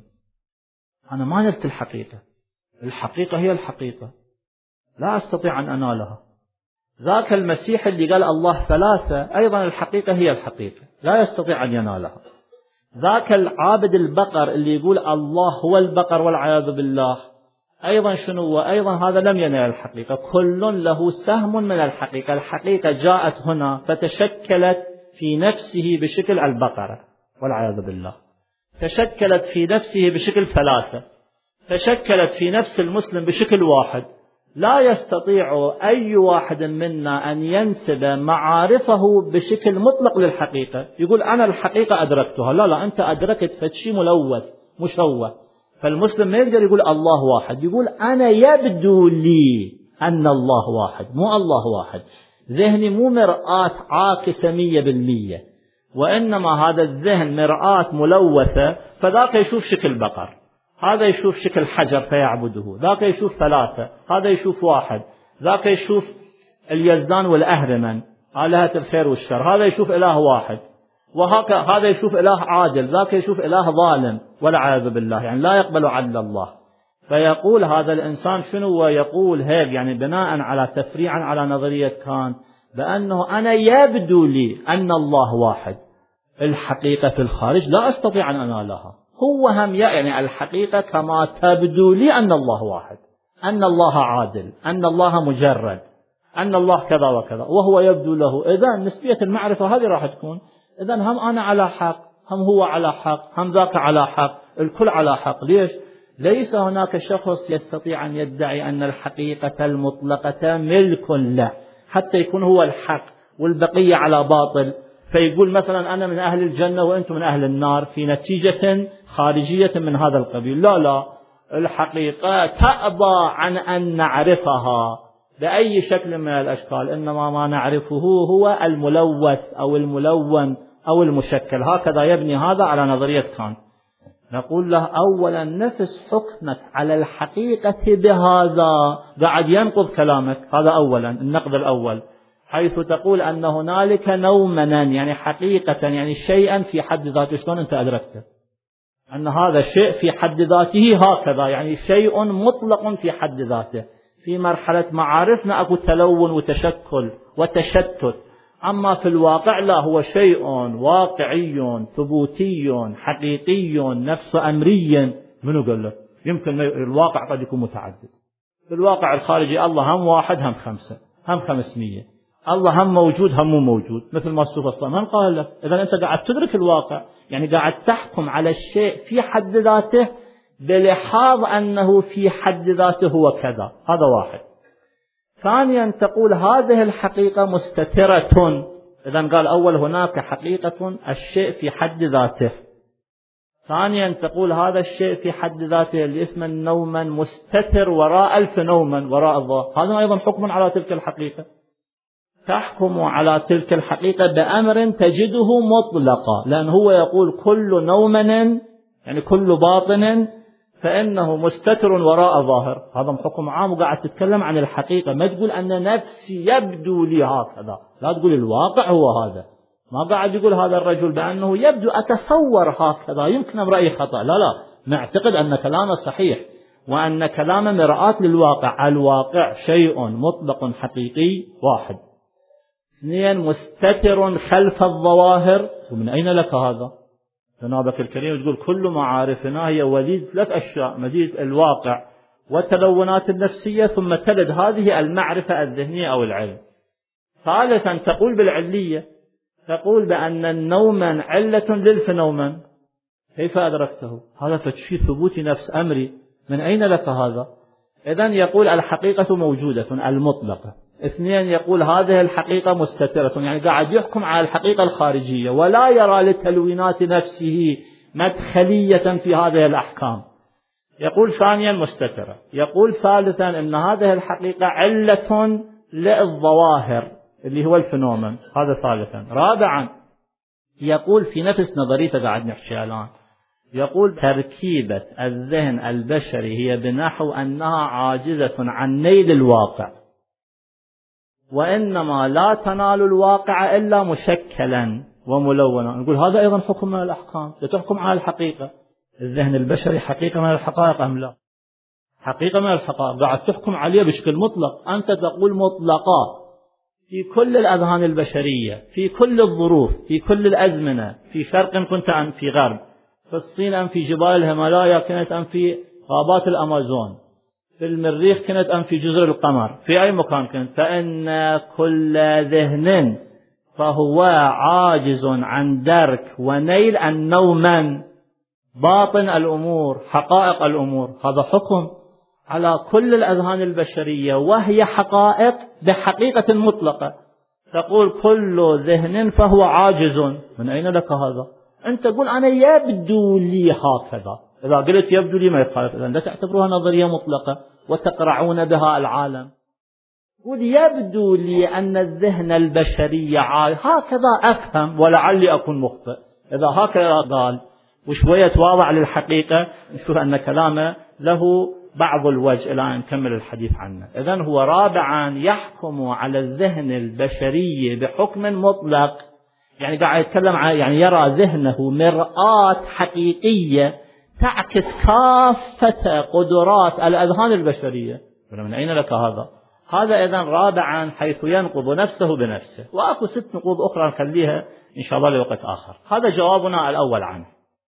أنا ما نلت الحقيقة. الحقيقة هي الحقيقة، لا أستطيع أن أنالها. ذاك المسيح اللي قال الله ثلاثة، أيضا الحقيقة هي الحقيقة، لا يستطيع أن ينالها. ذاك العابد البقر اللي يقول الله هو البقر والعياذ بالله، أيضا شنو؟ وأيضا هذا لم ينال الحقيقة. كل له سهم من الحقيقة. الحقيقة جاءت هنا فتشكلت في نفسه بشكل البقرة والعياذ بالله، تشكلت في نفسه بشكل ثلاثة، تشكلت في نفس المسلم بشكل واحد. لا يستطيع أي واحد منا أن ينسب معارفه بشكل مطلق للحقيقة، يقول أنا الحقيقة أدركتها. لا لا، أنت أدركت فتشي ملوث مشوه. فالمسلم ما يقدر يقول الله واحد، يقول أنا يبدو لي أن الله واحد، مو الله واحد. ذهني مو مرآة عاكسة مية بالمية، وإنما هذا الذهن مرآة ملوثة. فذاك يشوف شكل بقر، هذا يشوف شكل حجر فيعبده، ذاك يشوف ثلاثة، هذا يشوف واحد، ذاك يشوف اليزدان والأهرمن آلهة الخير والشر، هذا يشوف إله واحد، وهكذا هذا يشوف إله عادل، ذاك يشوف إله ظالم والعياذ بالله، يعني لا يقبل عدل الله. فيقول هذا الإنسان شنو؟ ويقول هيك يعني بناء على تفريعا على نظرية كانت بأنه أنا يبدو لي أن الله واحد، الحقيقة في الخارج لا أستطيع أن أنالها. هو هم يعني الحقيقة كما تبدو لي أن الله واحد، أن الله عادل، أن الله مجرد، أن الله كذا وكذا، وهو يبدو له. إذا نسبية المعرفة هذه راح تكون، إذا هم أنا على حق، هم هو على حق، هم ذاك على حق، الكل على حق. ليش؟ ليس هناك شخص يستطيع أن يدعي أن الحقيقة المطلقة ملك له حتى يكون هو الحق والبقية على باطل، فيقول مثلا أنا من أهل الجنة وأنتم من أهل النار في نتيجة خارجية من هذا القبيل. لا لا، الحقيقة تأبى عن أن نعرفها بأي شكل من الأشكال، إنما ما نعرفه هو الملوث أو الملون أو المشكل. هكذا يبني هذا على نظرية كانت. نقول له أولا نفس حكمك على الحقيقة بهذا قاعد ينقض كلامك. هذا أولا النقد الأول، حيث تقول أن هنالك نومنا يعني حقيقة يعني شيئا في حد ذاته. شلون أنت أدركته أن هذا الشيء في حد ذاته هكذا، يعني شيء مطلق في حد ذاته؟ في مرحلة معارفنا أكو تلون وتشكل وتشتت، أما في الواقع لا، هو شيء واقعي ثبوتي حقيقي نفس أمري. منو قال لك؟ يمكن الواقع قد يكون متعدد. في الواقع الخارجي الله هم واحد هم خمسة هم خمسمية، الله هم موجود هم مو موجود، مثل ما استوفى الصلاة. من قال لك؟ إذا أنت قاعد تدرك الواقع، يعني قاعد تحكم على الشيء في حد ذاته بلحاظ أنه في حد ذاته هو كذا. هذا واحد. ثانيا تقول هذه الحقيقة مستترة. إذا قال أول هناك حقيقة الشيء في حد ذاته. ثانيا تقول هذا الشيء في حد ذاته اللي اسمه نوما مستتر وراء ألف نوما وراء الظاهر. هذا أيضا حكم على تلك الحقيقة. تحكم على تلك الحقيقة بأمر تجده مطلقا، لأن هو يقول كل نومن يعني كل باطن فإنه مستتر وراء ظاهر. هذا حكم عام، وقاعد تتكلم عن الحقيقة. ما تقول أن نفسي يبدو لي هكذا، لا تقول الواقع هو هذا. ما قاعد يقول هذا الرجل بأنه يبدو أتصور هكذا، يمكن رأي خطأ. لا لا، نعتقد أن كلامه صحيح وأن كلامه مرآة للواقع. الواقع شيء مطلق حقيقي واحد. اثنين مستتر خلف الظواهر. ومن أين لك هذا؟ جنابك الكريم تقول كل معارفنا هي وليد ثلاث أشياء: مزيد الواقع والتلونات النفسية، ثم تلد هذه المعرفة الذهنية أو العلم. ثالثا تقول بالعلية، تقول بأن النوم علة للفنومن. كيف أدركته؟ هذا فتشي ثبوت نفس أمري. من أين لك هذا؟ إذن يقول الحقيقة موجودة المطلقة. اثنين يقول هذه الحقيقة مستترة، يعني قاعد يحكم على الحقيقة الخارجية ولا يرى لتلوينات نفسه مدخلية في هذه الأحكام. يقول ثانيا مستترة. يقول ثالثا أن هذه الحقيقة علة للظواهر اللي هو الفنومن. هذا ثالثا. رابعا يقول في نفس نظريته قاعد نحكي الآن، يقول تركيبة الذهن البشري هي بنحو أنها عاجزة عن نيل الواقع، وإنما لا تنال الواقع إلا مشكلا وملونا. نقول هذا أيضا حكم من الأحكام، تحكم على الحقيقة. الذهن البشري حقيقة من الحقائق أم لا؟ حقيقة من الحقائق، قاعد تحكم عليه بشكل مطلق. أنت تقول مطلقا في كل الأذهان البشرية، في كل الظروف، في كل الأزمنة، في شرق كنت أم في غرب، في الصين أم في جبال الهيمالايا، كنت أم في غابات الأمازون، في المريخ كنت أم في جزر القمر، في أي مكان كنت، فإن كل ذهن فهو عاجز عن درك ونيل النوم باطن الأمور حقائق الأمور. هذا حكم على كل الأذهان البشرية، وهي حقائق بحقيقة مطلقة. تقول كل ذهن فهو عاجز. من أين لك هذا؟ أنت تقول أنا يبدو لي هكذا. إذا قلت يبدو لي ما يخالف، إذا لا تعتبرها نظرية مطلقة وتقرعون بها العالم. قل يبدو لي أن الذهن البشري عاجز، هكذا أفهم ولعلي أكون مخطئ. إذا هكذا قال وشوية تواضع للحقيقة، نشوف أن كلامه له بعض الوجه إلى أن نكمل الحديث عنه. إذن هو رابعا يحكم على الذهن البشري بحكم مطلق، يعني قاعد يتكلم عن يعني يرى ذهنه مرآة حقيقية تعكس كافة قدرات الأذهان البشرية. من أين لك هذا؟ هذا إذن رابعا حيث ينقض نفسه بنفسه. وأكو ست نقوض أخرى نخليها إن شاء الله لوقت آخر. هذا جوابنا الأول عنه.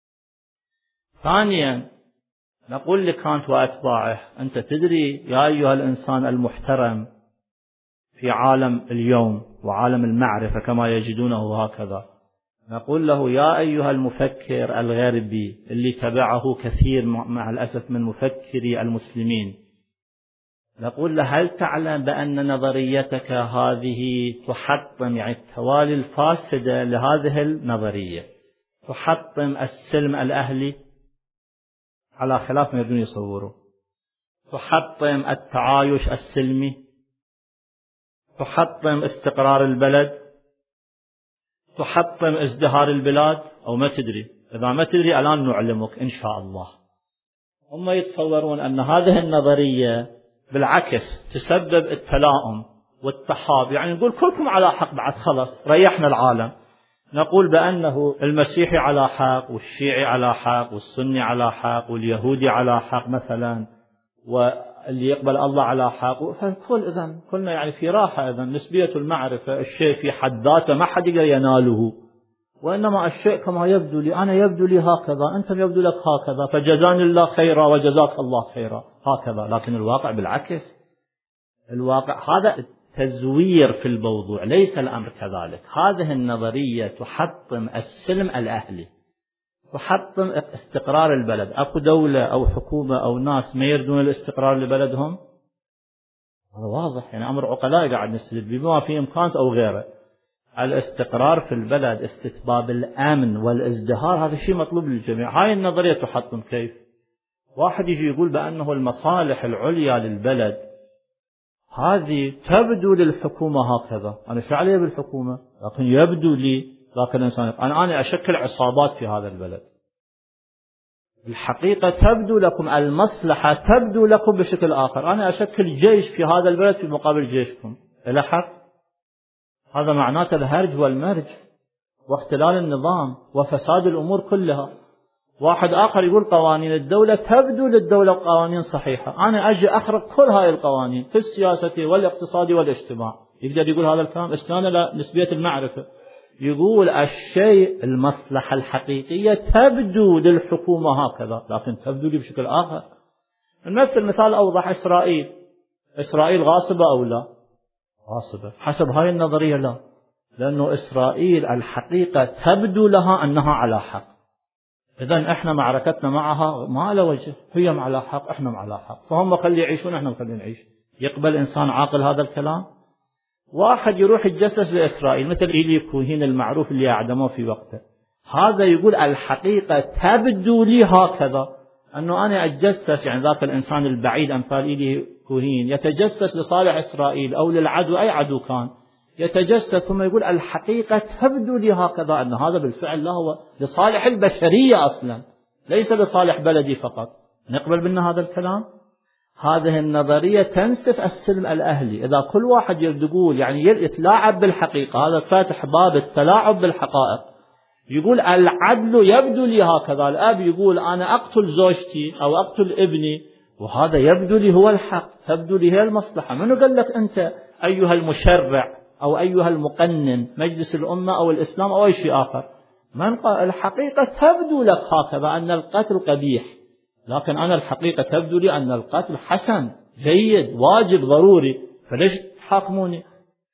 ثانيا نقول لكانت وأتباعه: أنت تدري يا أيها الإنسان المحترم في عالم اليوم وعالم المعرفة كما يجدونه هكذا، نقول له يا أيها المفكر الغربي اللي تبعه كثير مع الأسف من مفكري المسلمين، نقول له هل تعلم بأن نظريتك هذه تحطم يعني التوالي الفاسدة لهذه النظرية، تحطم السلم الأهلي على خلاف ما يبدون يصوروا، تحطم التعايش السلمي، تحطم استقرار البلد، تحطم ازدهار البلاد، أو ما تدري؟ إذا ما تدري الآن نعلمك إن شاء الله. هم يتصورون أن هذه النظرية بالعكس تسبب التلاؤم والتحاب، يعني نقول كلكم على حق بعد خلص ريحنا العالم. نقول بأنه المسيحي على حق والشيعي على حق والسني على حق واليهودي على حق مثلا، واللي يقبل الله على حق، فالكل إذن كلنا يعني في راحة. إذن نسبية المعرفة الشيء في حد ذاته ما حد يقدر يناله، وإنما الشيء كما يبدو لي أنا يبدو لي هكذا، أنت يبدو لك هكذا، فجزاني الله خيرا وجزاك الله خيرا هكذا. لكن الواقع بالعكس، الواقع هذا تزوير في الموضوع، ليس الأمر كذلك. هذه النظرية تحطم السلم الأهلي، تحطم استقرار البلد. أكو دولة أو حكومة أو ناس ما يردون الاستقرار لبلدهم، هذا واضح، يعني أمر عقلاء قاعد نسلب بما في إمكانه أو غيره. الاستقرار في البلد، استتباب الأمن والازدهار، هذا شيء مطلوب للجميع. هاي النظرية تحطم كيف؟ واحد يجي يقول بأنه المصالح العليا للبلد هذه تبدو للحكومة هكذا، أنا شو علي بالحكومة؟ لكن يبدو لي، لكن الإنسان أنا أنا أشكل عصابات في هذا البلد. الحقيقة تبدو لكم، المصلحة تبدو لكم بشكل آخر، أنا أشكل جيش في هذا البلد في مقابل جيشكم. إلى حق؟ هذا معناته الهرج والمرج واختلال النظام وفساد الأمور كلها. واحد آخر يقول قوانين الدولة تبدو للدولة قوانين صحيحة، أنا أجي أخرق كل هاي القوانين في السياسة والاقتصاد والاجتماع. يقدر يقول هذا الكلام؟ استنى لنسبية المعرفة. يقول الشيء المصلحة الحقيقية تبدو للحكومة هكذا، لكن تبدو لي بشكل آخر. نمثل مثال أوضح، إسرائيل. إسرائيل غاصبة أو لا؟ غاصبة حسب هاي النظرية، لا، لأنه إسرائيل الحقيقة تبدو لها أنها على حق. إذن إحنا معركتنا معها ما على وجه، هي على حق إحنا على حق، فهم خلي يعيشون إحنا خلي نعيش. يقبل إنسان عاقل هذا الكلام؟ واحد يروح يتجسس لإسرائيل مثل إيلي كوهين المعروف اللي أعدموه في وقته، هذا يقول الحقيقة تبدو لي هكذا، أنه أنا أتجسس، يعني ذاك الإنسان البعيد أمثال إيلي كوهين يتجسس لصالح إسرائيل أو للعدو، أي عدو كان يتجسس، ثم يقول الحقيقة تبدو لي هكذا، أن هذا بالفعل لا هو لصالح البشرية أصلا، ليس لصالح بلدي فقط. نقبل بنا هذا الكلام؟ هذه النظرية تنسف السلم الأهلي. إذا كل واحد يريد يقول يعني يتلاعب بالحقيقة، هذا فاتح باب التلاعب بالحقائق. يقول العدل يبدو لي هكذا، الأب يقول أنا أقتل زوجتي أو أقتل ابني وهذا يبدو لي هو الحق، تبدو لي هي المصلحة. منو قال لك أنت أيها المشرع أو أيها المقنن، مجلس الأمة أو الإسلام أو أي شيء آخر؟ من قال الحقيقة تبدو لك هكذا أن القتل قبيح، لكن أنا الحقيقة تبدو لي أن القتل حسن جيد واجب ضروري، فليش تحاكموني؟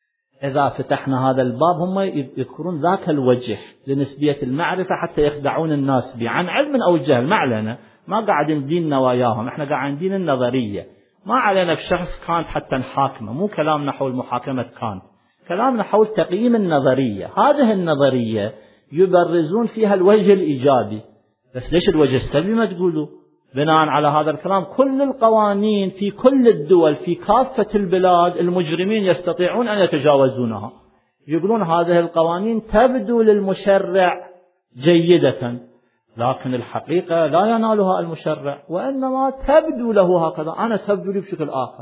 إذا فتحنا هذا الباب هم يذكرون ذاك الوجه لنسبية المعرفة حتى يخدعون الناس به عن علم أو جهل. ما علينا، ما قاعد ندين نواياهم، احنا قاعد ندين النظرية. ما علينا بشخص كانت حتى نحاكمه، مو كلامنا حول محاكمة كانت، كلامنا حول تقييم النظرية. هذه النظرية يبرزون فيها الوجه الإيجابي، بس ليش الوجه السلبي ما تقولوا؟ بناء على هذا الكلام كل القوانين في كل الدول في كافة البلاد المجرمين يستطيعون أن يتجاوزونها. يقولون هذه القوانين تبدو للمشرع جيدة، لكن الحقيقة لا ينالها المشرع، وإنما تبدو له هكذا، أنا تبدو لي بشكل آخر.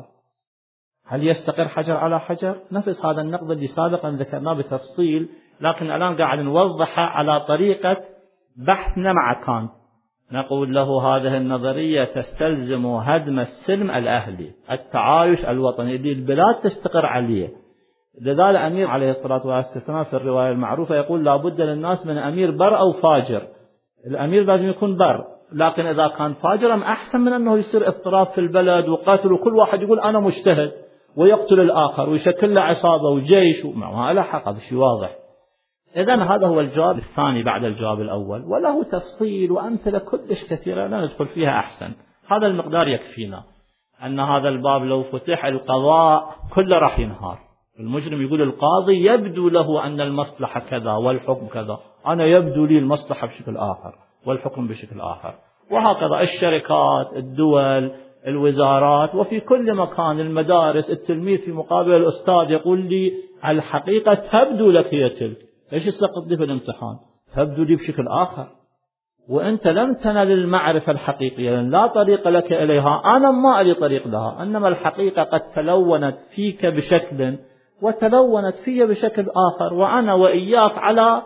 هل يستقر حجر على حجر؟ نفس هذا النقد اللي سابقا ذكرناه بتفصيل، لكن الآن قاعد نوضحه على طريقة بحثنا مع كانت. نقول له هذه النظرية تستلزم هدم السلم الأهلي، التعايش الوطني اللي البلاد تستقر عليه. لذلك الأمير عليه الصلاة والسلام في الرواية المعروفة يقول لا بد للناس من أمير بر أو فاجر. الأمير لازم يكون بر، لكن إذا كان فاجرا أحسن من أنه يصير اضطراب في البلد وقتل، وكل واحد يقول أنا مجتهد ويقتل الآخر ويشكل له عصابة وجيش، وما له حق. هذا شيء واضح. إذن هذا هو الجواب الثاني بعد الجواب الأول، وله تفصيل وأمثلة كلش كثيرة لا ندخل فيها أحسن. هذا المقدار يكفينا أن هذا الباب لو فتح القضاء كله راح ينهار. المجرم يقول القاضي يبدو له أن المصلحة كذا والحكم كذا، أنا يبدو لي المصلحة بشكل آخر والحكم بشكل آخر. وهكذا الشركات، الدول، الوزارات، وفي كل مكان، المدارس، التلميذ في مقابل الأستاذ يقول لي الحقيقة تبدو لك هي تلك، ليش تسقط لي في الامتحان؟ تبدو لي بشكل آخر، وأنت لم تنل المعرفة الحقيقية لأن لا طريق لك إليها، أنا ما لي طريق لها، إنما الحقيقة قد تلونت فيك بشكل وتلونت في بشكل آخر، وأنا وإياك على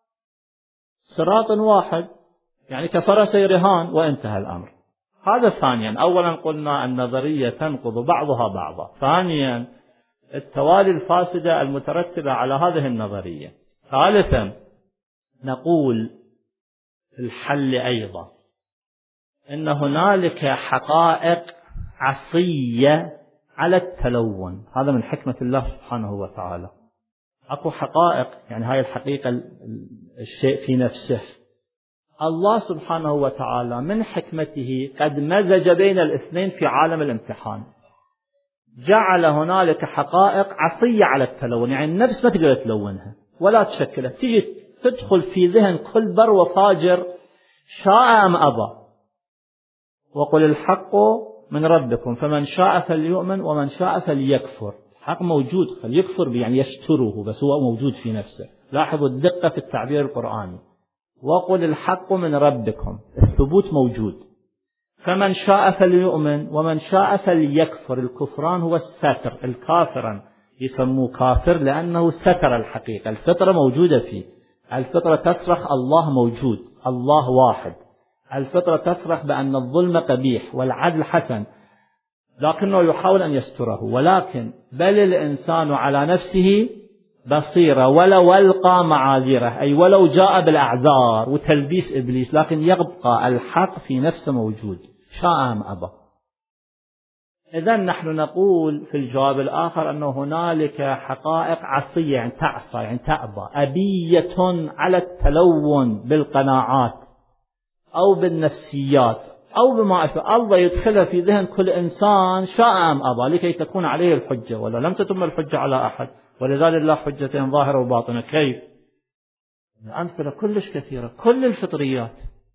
صراط واحد، يعني كفرسي رهان، وانتهى الأمر. هذا ثانيا. أولا قلنا النظرية تنقض بعضها بعضا. ثانيا التوالي الفاسدة المترتبة على هذه النظرية. ثالثا نقول في الحل أيضا إن هنالك حقائق عصية على التلون، هذا من حكمة الله سبحانه وتعالى. أكو حقائق، يعني هاي الحقيقة الشيء في نفسه، الله سبحانه وتعالى من حكمته قد مزج بين الاثنين في عالم الامتحان، جعل هنالك حقائق عصية على التلون، يعني النفس ما تقدر تلونها ولا تشكلها، تيجي تدخل في ذهن كل بر وفاجر شاء أم أبى. وقل الحق من ربكم فمن شاء فليؤمن ومن شاء فليكفر. الحق موجود، فليكفر يعني يستره، بس هو موجود في نفسه. لاحظوا الدقة في التعبير القرآني. وقل الحق من ربكم، الثبوت موجود. فمن شاء فليؤمن ومن شاء فليكفر. الكفران هو الستر، الكافرا يسموه كافر لأنه ستر الحقيقة، الفطرة موجودة فيه. الفطرة تصرخ الله موجود، الله واحد. الفطرة تصرخ بأن الظلم قبيح والعدل حسن، لكنه يحاول أن يستره. ولكن بل الإنسان على نفسه بصيرة ولو ألقى معاذيره، أي ولو جاء بالأعذار وتلبيس إبليس، لكن يبقى الحق في نفسه موجود شاء أم أبى. إذن نحن نقول في الجواب الآخر أنه هنالك حقائق عصية، يعني تعصى، يعني تأبى، أبية على التلون بالقناعات أو بالنفسيات أو بما أشبه، الله يدخلها في ذهن كل إنسان شاء أم أبى لكي تكون عليه الحجة، ولا لم تتم الحجة على أحد، ولذلك الله حجتين ظاهرة وباطنة. كيف؟ أمثلة كلش كثيرة، كل الفطريات،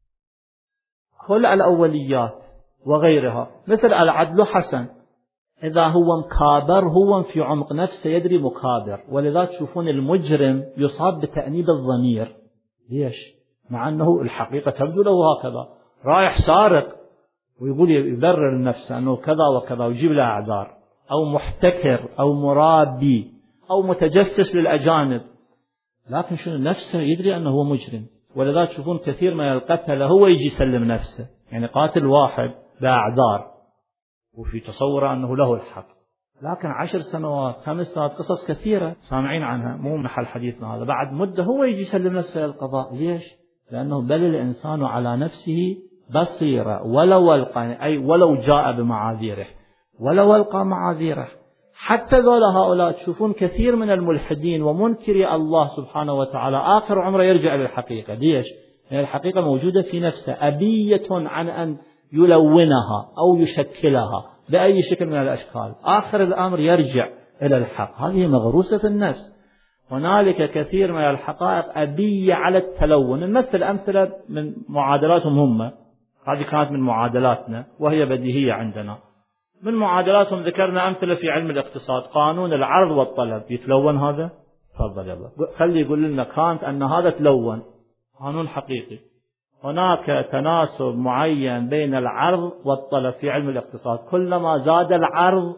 كل الأوليات وغيرها، مثل العدل حسن، إذا هو مكابر هو في عمق نفسه يدري مكابر، ولذلك تشوفون المجرم يصاب بتأنيب الضمير. ليش؟ مع أنه الحقيقة تبدو له هكذا، رايح سارق ويقول يبرر نفسه أنه كذا وكذا ويجيب له أعذار، أو محتكر أو مرابي أو متجسس للأجانب، لكن شنو نفسه يدري أنه هو مجرم. ولذلك تشوفون كثير من القتلة هو يجي يسلم نفسه، يعني قاتل واحد بأعذار وفي تصوره أنه له الحق، لكن عشر سنوات خمس سنوات قصص كثيرة سامعين عنها، مو محل حديثنا هذا، بعد مدة هو يجي يسلم نفسه للقضاء. ليش؟ لأنه بل الإنسان على نفسه بصيرة ولو ألقى، أي ولو جاء بمعاذيره، ولو ألقى معاذيره. حتى ذولا هؤلاء تشوفون كثير من الملحدين ومنكري الله سبحانه وتعالى آخر عمره يرجع للحقيقة. ليش؟ لأن الحقيقة موجودة في نفسه، أبية عن أن يلونها أو يشكلها بأي شكل من الأشكال، آخر الأمر يرجع إلى الحق. هذه مغروسة في النفس. هنالك كثير من الحقائق أبية على التلون. نمثل أمثلة من معادلاتهم هم، هذه كانت من معادلاتنا وهي بديهية عندنا. من معادلاتهم ذكرنا أمثلة في علم الاقتصاد، قانون العرض والطلب يتلون هذا؟ تفضل يلا خلي يقول لنا كانت أن هذا تلون، قانون حقيقي. هناك تناسب معين بين العرض والطلب في علم الاقتصاد، كلما زاد العرض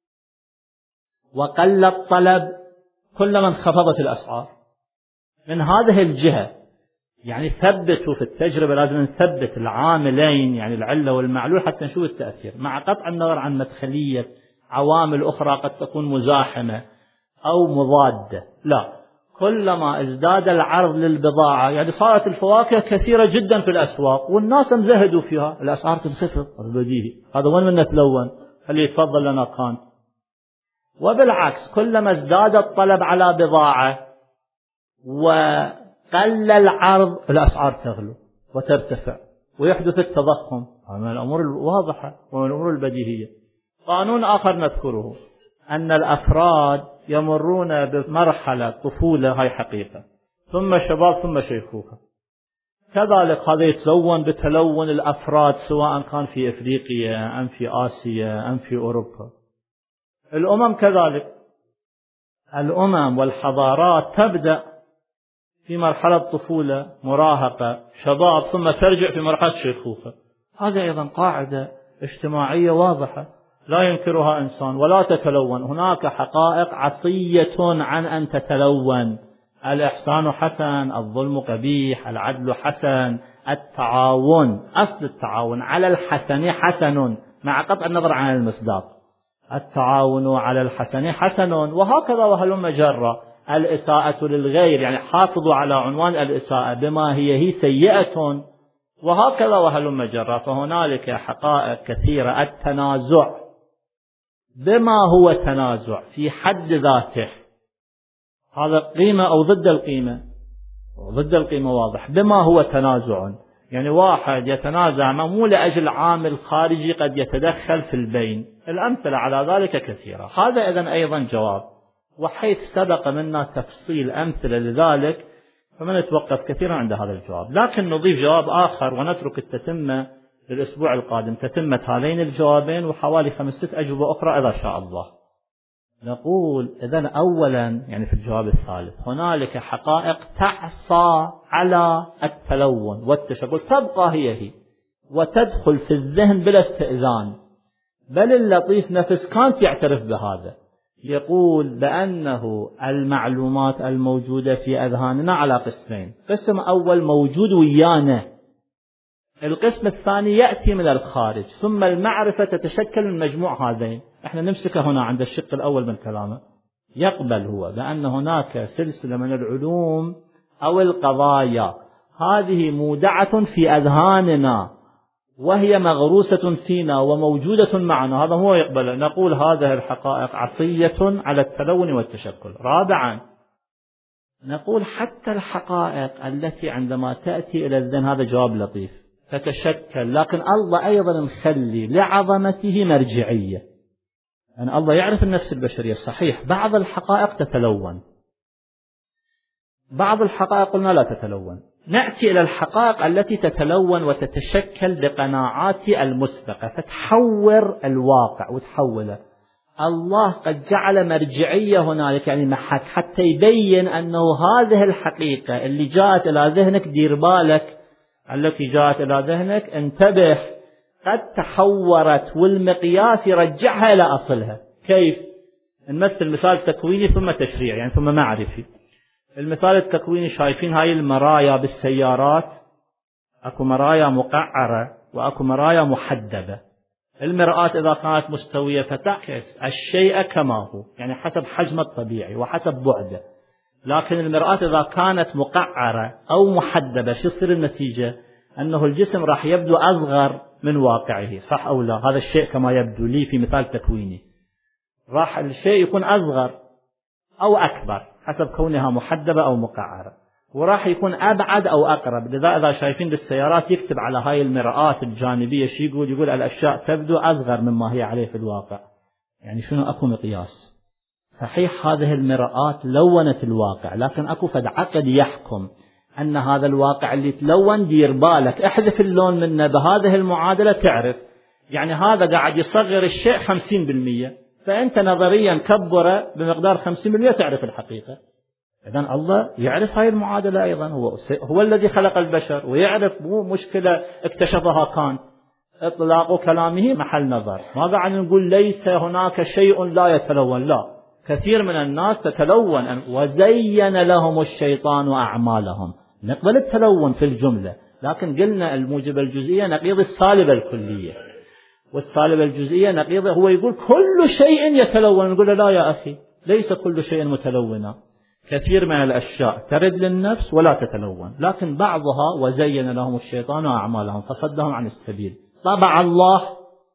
وقل الطلب كلما انخفضت الأسعار. من هذه الجهة يعني ثبتوا في التجربة، لازم نثبت العاملين، يعني العلة والمعلول، حتى نشوف التأثير، مع قطع النظر عن مدخلية عوامل أخرى قد تكون مزاحمة أو مضادة. لا، كلما ازداد العرض للبضاعة، يعني صارت الفواكه كثيرة جدا في الأسواق والناس مزهدوا فيها، الأسعار تنخفض، بديهي. هذا وين من نتلون؟ خليه يتفضل لنا كانت. وبالعكس كلما ازداد الطلب على بضاعة وقل العرض الأسعار تغلو وترتفع ويحدث التضخم. هذا من الأمور الواضحة ومن الأمور البديهية. قانون آخر نذكره، أن الأفراد يمرون بمرحلة طفولة، هاي حقيقة، ثم شباب ثم شيخوخة. كذلك هذا يتلون بتلون الأفراد سواء كان في إفريقيا أم في آسيا أم في أوروبا. الأمم كذلك، الأمم والحضارات تبدأ في مرحلة طفولة، مراهقة، شباب، ثم ترجع في مرحلة شيخوخة. هذا أيضا قاعدة اجتماعية واضحة لا ينكرها إنسان، ولا تتلون. هناك حقائق عصية عن أن تتلون. الإحسان حسن، الظلم قبيح، العدل حسن، التعاون، أصل التعاون على الحسن حسن مع قطع النظر عن المصداق. التعاون على الحسن حسن، وهكذا وهلم جرا. الإساءة للغير، يعني حافظوا على عنوان الإساءة بما هي هي سيئة، وهكذا وهلم جرا. فهنالك حقائق كثيرة. التنازع بما هو تنازع في حد ذاته، هذا قيمة أو ضد القيمة؟ ضد القيمة واضح. بما هو تنازع، يعني واحد يتنازع مو لأجل عامل خارجي قد يتدخل في البين. الأمثلة على ذلك كثيرة. هذا إذن أيضا جواب، وحيث سبق منا تفصيل أمثلة لذلك فما نتوقف كثيرا عند هذا الجواب، لكن نضيف جواب آخر ونترك التتمة للأسبوع القادم، تتمة هذين الجوابين وحوالي خمسة أجوبة أخرى إذا شاء الله. نقول إذن أولا، يعني في الجواب الثالث، هنالك حقائق تعصى على التلون والتشكل، تبقى هي هي وتدخل في الذهن بلا استئذان. بل اللطيف نفس كانت يعترف بهذا، يقول بأنه المعلومات الموجودة في أذهاننا على قسمين: قسم أول موجود ويانا، القسم الثاني يأتي من الخارج، ثم المعرفة تتشكل من مجموع هذين. احنا نمسك هنا عند الشق الأول من كلامه. يقبل هو بأن هناك سلسلة من العلوم أو القضايا هذه مودعة في أذهاننا وهي مغروسة فينا وموجودة معنا، هذا هو يقبل. نقول هذه الحقائق عصية على التلون والتشكل. رابعا، نقول حتى الحقائق التي عندما تأتي إلى الذهن، هذا جواب لطيف، تتشكل، لكن الله أيضا مخلي لعظمته مرجعية. يعني الله يعرف النفس البشرية، صحيح بعض الحقائق تتلون، بعض الحقائق قلنا لا تتلون. نأتي إلى الحقائق التي تتلون وتتشكل بقناعات المسبقة فتحور الواقع وتحوله. الله قد جعل مرجعية هنالك، يعني محك، حتى يبين أنه هذه الحقيقة اللي جاءت إلى ذهنك، دير بالك التي جاءت إلى ذهنك، انتبه، قد تحورت، والمقياس يرجعها إلى أصلها. كيف؟ نمثل مثال تكويني ثم تشريعي، يعني ثم معرفي. المثال التكويني، شايفين هاي المرايا بالسيارات؟ أكو مرايا مقعرة وأكو مرايا محدبة. المرآة إذا كانت مستوية فتعكس الشيء كما هو، يعني حسب حجمه الطبيعي وحسب بعده. لكن المرآة إذا كانت مقعرة أو محدبة، شو تصير النتيجة؟ أنه الجسم راح يبدو أصغر من واقعه، صح أو لا؟ هذا الشيء كما يبدو لي في مثال تكويني، راح الشيء يكون أصغر أو أكبر حسب كونها محدبة أو مقعرة، وراح يكون أبعد أو أقرب. لذا إذا شايفين بالسيارات يكتب على هاي المرآة الجانبية شي يقول؟ يقول الأشياء تبدو أصغر مما هي عليه في الواقع. يعني شنو؟ أكو مقياس. صحيح هذه المرآة لونت الواقع، لكن أكو فد عقد يحكم أن هذا الواقع اللي تلون، دير بالك احذف اللون منه بهذه المعادلة تعرف. يعني هذا قاعد يصغر الشيء خمسين بالمئة، فأنت نظريا كبره بمقدار خمسين بالمئة تعرف الحقيقة. إذن الله يعرف هاي المعادلة أيضا، هو, هو الذي خلق البشر ويعرف. مو مشكلة اكتشفها كانت، إطلاق كلامه محل نظر. ما قاعد نقول ليس هناك شيء لا يتلون، لا، كثير من الناس تتلون. وزين لهم الشيطان أعمالهم، نقبل التلون في الجملة، لكن قلنا الموجب الجزئية نقيض السالبة الكلية، والسالبة الجزئية نقيض. هو يقول كل شيء يتلون، نقول لا يا أخي، ليس كل شيء متلونا. كثير من الأشياء ترد للنفس ولا تتلون، لكن بعضها وزين لهم الشيطان أعمالهم فصدهم عن السبيل، طبع الله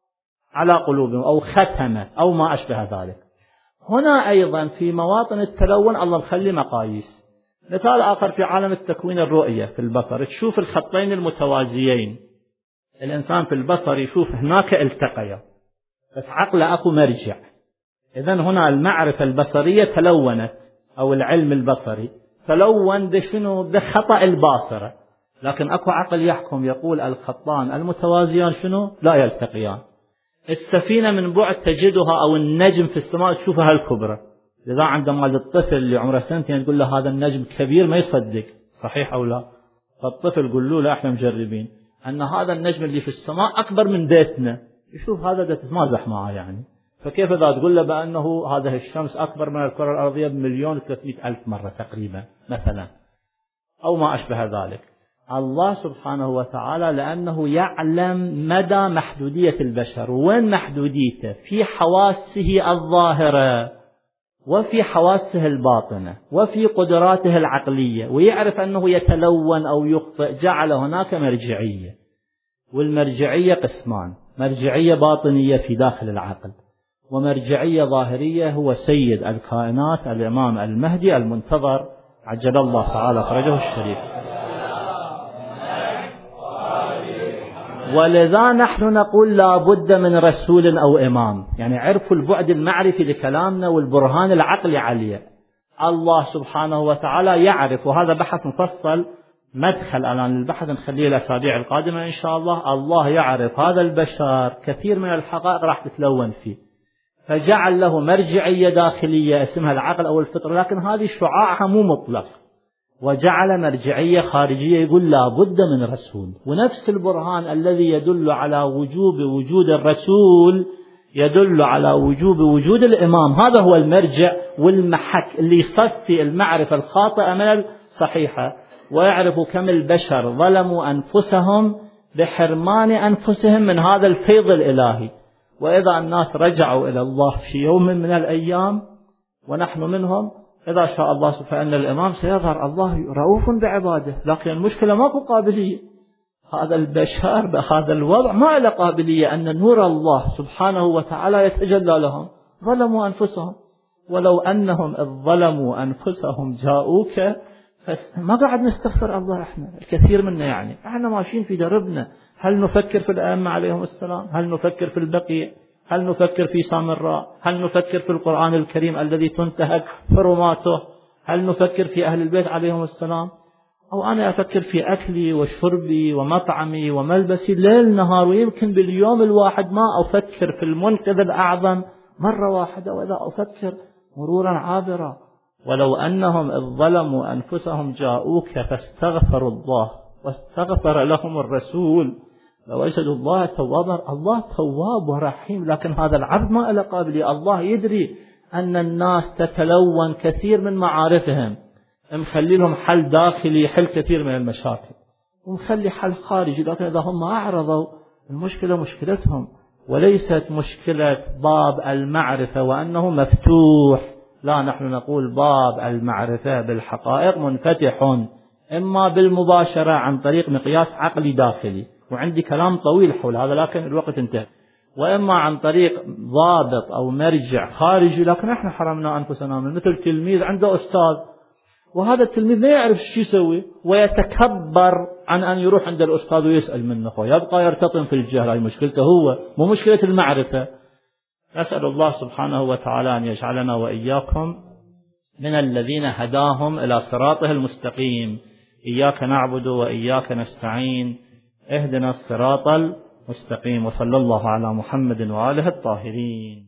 على قلوبهم أو ختم أو ما أشبه ذلك. هنا أيضا في مواطن التلون الله مخلي مقاييس. مثال آخر في عالم التكوين الرؤية في البصر، تشوف الخطين المتوازيين، الإنسان في البصر يشوف هناك التقيا بس عقله أكو مرجع، إذن هنا المعرفة البصرية تلونت أو العلم البصري تلون بشنو؟ بخطأ الباصرة، لكن أكو عقل يحكم يقول الخطان المتوازيان شنو؟ لا يلتقيان. السفينة من بعد تجدها أو النجم في السماء تشوفها الكبرى، لذا عندما الطفل اللي عمره سنتين تقول له هذا النجم كبير ما يصدق، صحيح أو لا؟ فالطفل قل له لا احنا مجربين أن هذا النجم اللي في السماء أكبر من بيتنا، يشوف هذا ده تتمازح معه يعني، فكيف إذا تقول له بأنه هذه الشمس أكبر من الكرة الأرضية بمليون وثلاثمائة ألف مرة تقريبا مثلا أو ما أشبه ذلك. الله سبحانه وتعالى لأنه يعلم مدى محدودية البشر، وين محدوديته؟ في حواسه الظاهرة وفي حواسه الباطنة وفي قدراته العقلية، ويعرف أنه يتلون أو يخطئ، جعل هناك مرجعية، والمرجعية قسمان، مرجعية باطنية في داخل العقل، ومرجعية ظاهرية هو سيد الكائنات الإمام المهدي المنتظر عجل الله تعالى فرجه الشريف. ولذا نحن نقول لا بد من رسول أو إمام، يعني عرفوا البعد المعرفي لكلامنا والبرهان العقلي عليه. الله سبحانه وتعالى يعرف، وهذا بحث مفصل مدخل الآن البحث نخليه الأسابيع القادمة إن شاء الله. الله يعرف هذا البشر كثير من الحقائق راح تتلون فيه، فجعل له مرجعية داخلية اسمها العقل أو الفطرة، لكن هذه شعاعها مو مطلق، وجعل مرجعية خارجية يقول لا بد من رسول. ونفس البرهان الذي يدل على وجوب وجود الرسول يدل على وجوب وجود الإمام، هذا هو المرجع والمحك اللي يصفي المعرفة الخاطئة من الصحيحة، ويعرف كم البشر ظلموا أنفسهم بحرمان أنفسهم من هذا الفيض الإلهي. وإذا الناس رجعوا إلى الله في يوم من الأيام ونحن منهم، إذا شاء الله سبحانه الإمام سيظهر. الله رؤوف بعباده، لكن المشكلة ماكو قابلية، هذا البشر بهذا الوضع ما له قابلية أن نور الله سبحانه وتعالى يتجلى لهم، ظلموا أنفسهم. ولو أنهم إذ ظلموا أنفسهم جاءوك ما قاعد نستغفر الله، احنا الكثير منا يعني احنا ماشيين في دربنا، هل نفكر في الأئمة عليهم السلام؟ هل نفكر في البقيع؟ هل نفكر في سامراء؟ هل نفكر في القرآن الكريم الذي تنتهك حرماته؟ هل نفكر في أهل البيت عليهم السلام؟ أو أنا أفكر في أكلي وشربي ومطعمي وملبسي ليل نهار، ويمكن باليوم الواحد ما أفكر في المنقذ الأعظم مرة واحدة، وإذا أفكر مرورا عابرا. ولو أنهم إذ ظلموا أنفسهم جاءوك فاستغفروا الله واستغفر لهم الرسول لوجدوا الله توابا. الله تواب ورحيم، لكن هذا العبد ما له قابلية. الله يدري أن الناس تتلون كثير من معارفهم، مخلي لهم حل داخلي يحل كثير من المشاكل، ومخلي حل خارجي، لكن إذا هم أعرضوا المشكلة مشكلتهم وليست مشكلة باب المعرفة وأنه مفتوح. لا، نحن نقول باب المعرفة بالحقائق منفتح، إما بالمباشرة عن طريق مقياس عقلي داخلي، وعندي كلام طويل حول هذا لكن الوقت انتهى، وإما عن طريق ضابط أو مرجع خارجي، لكن احنا حرمنا أنفسنا من مثل تلميذ عنده أستاذ، وهذا التلميذ لا يعرف شو يسوي ويتكبر عن أن يروح عند الأستاذ ويسأل منه، ويبقى يرتطم في الجهل. هذه مشكلته هو، مو مشكلة المعرفة. نسأل الله سبحانه وتعالى أن يجعلنا وإياكم من الذين هداهم إلى صراطه المستقيم. إياك نعبد وإياك نستعين، اهدنا الصراط المستقيم. وصلى الله على محمد وآله الطاهرين.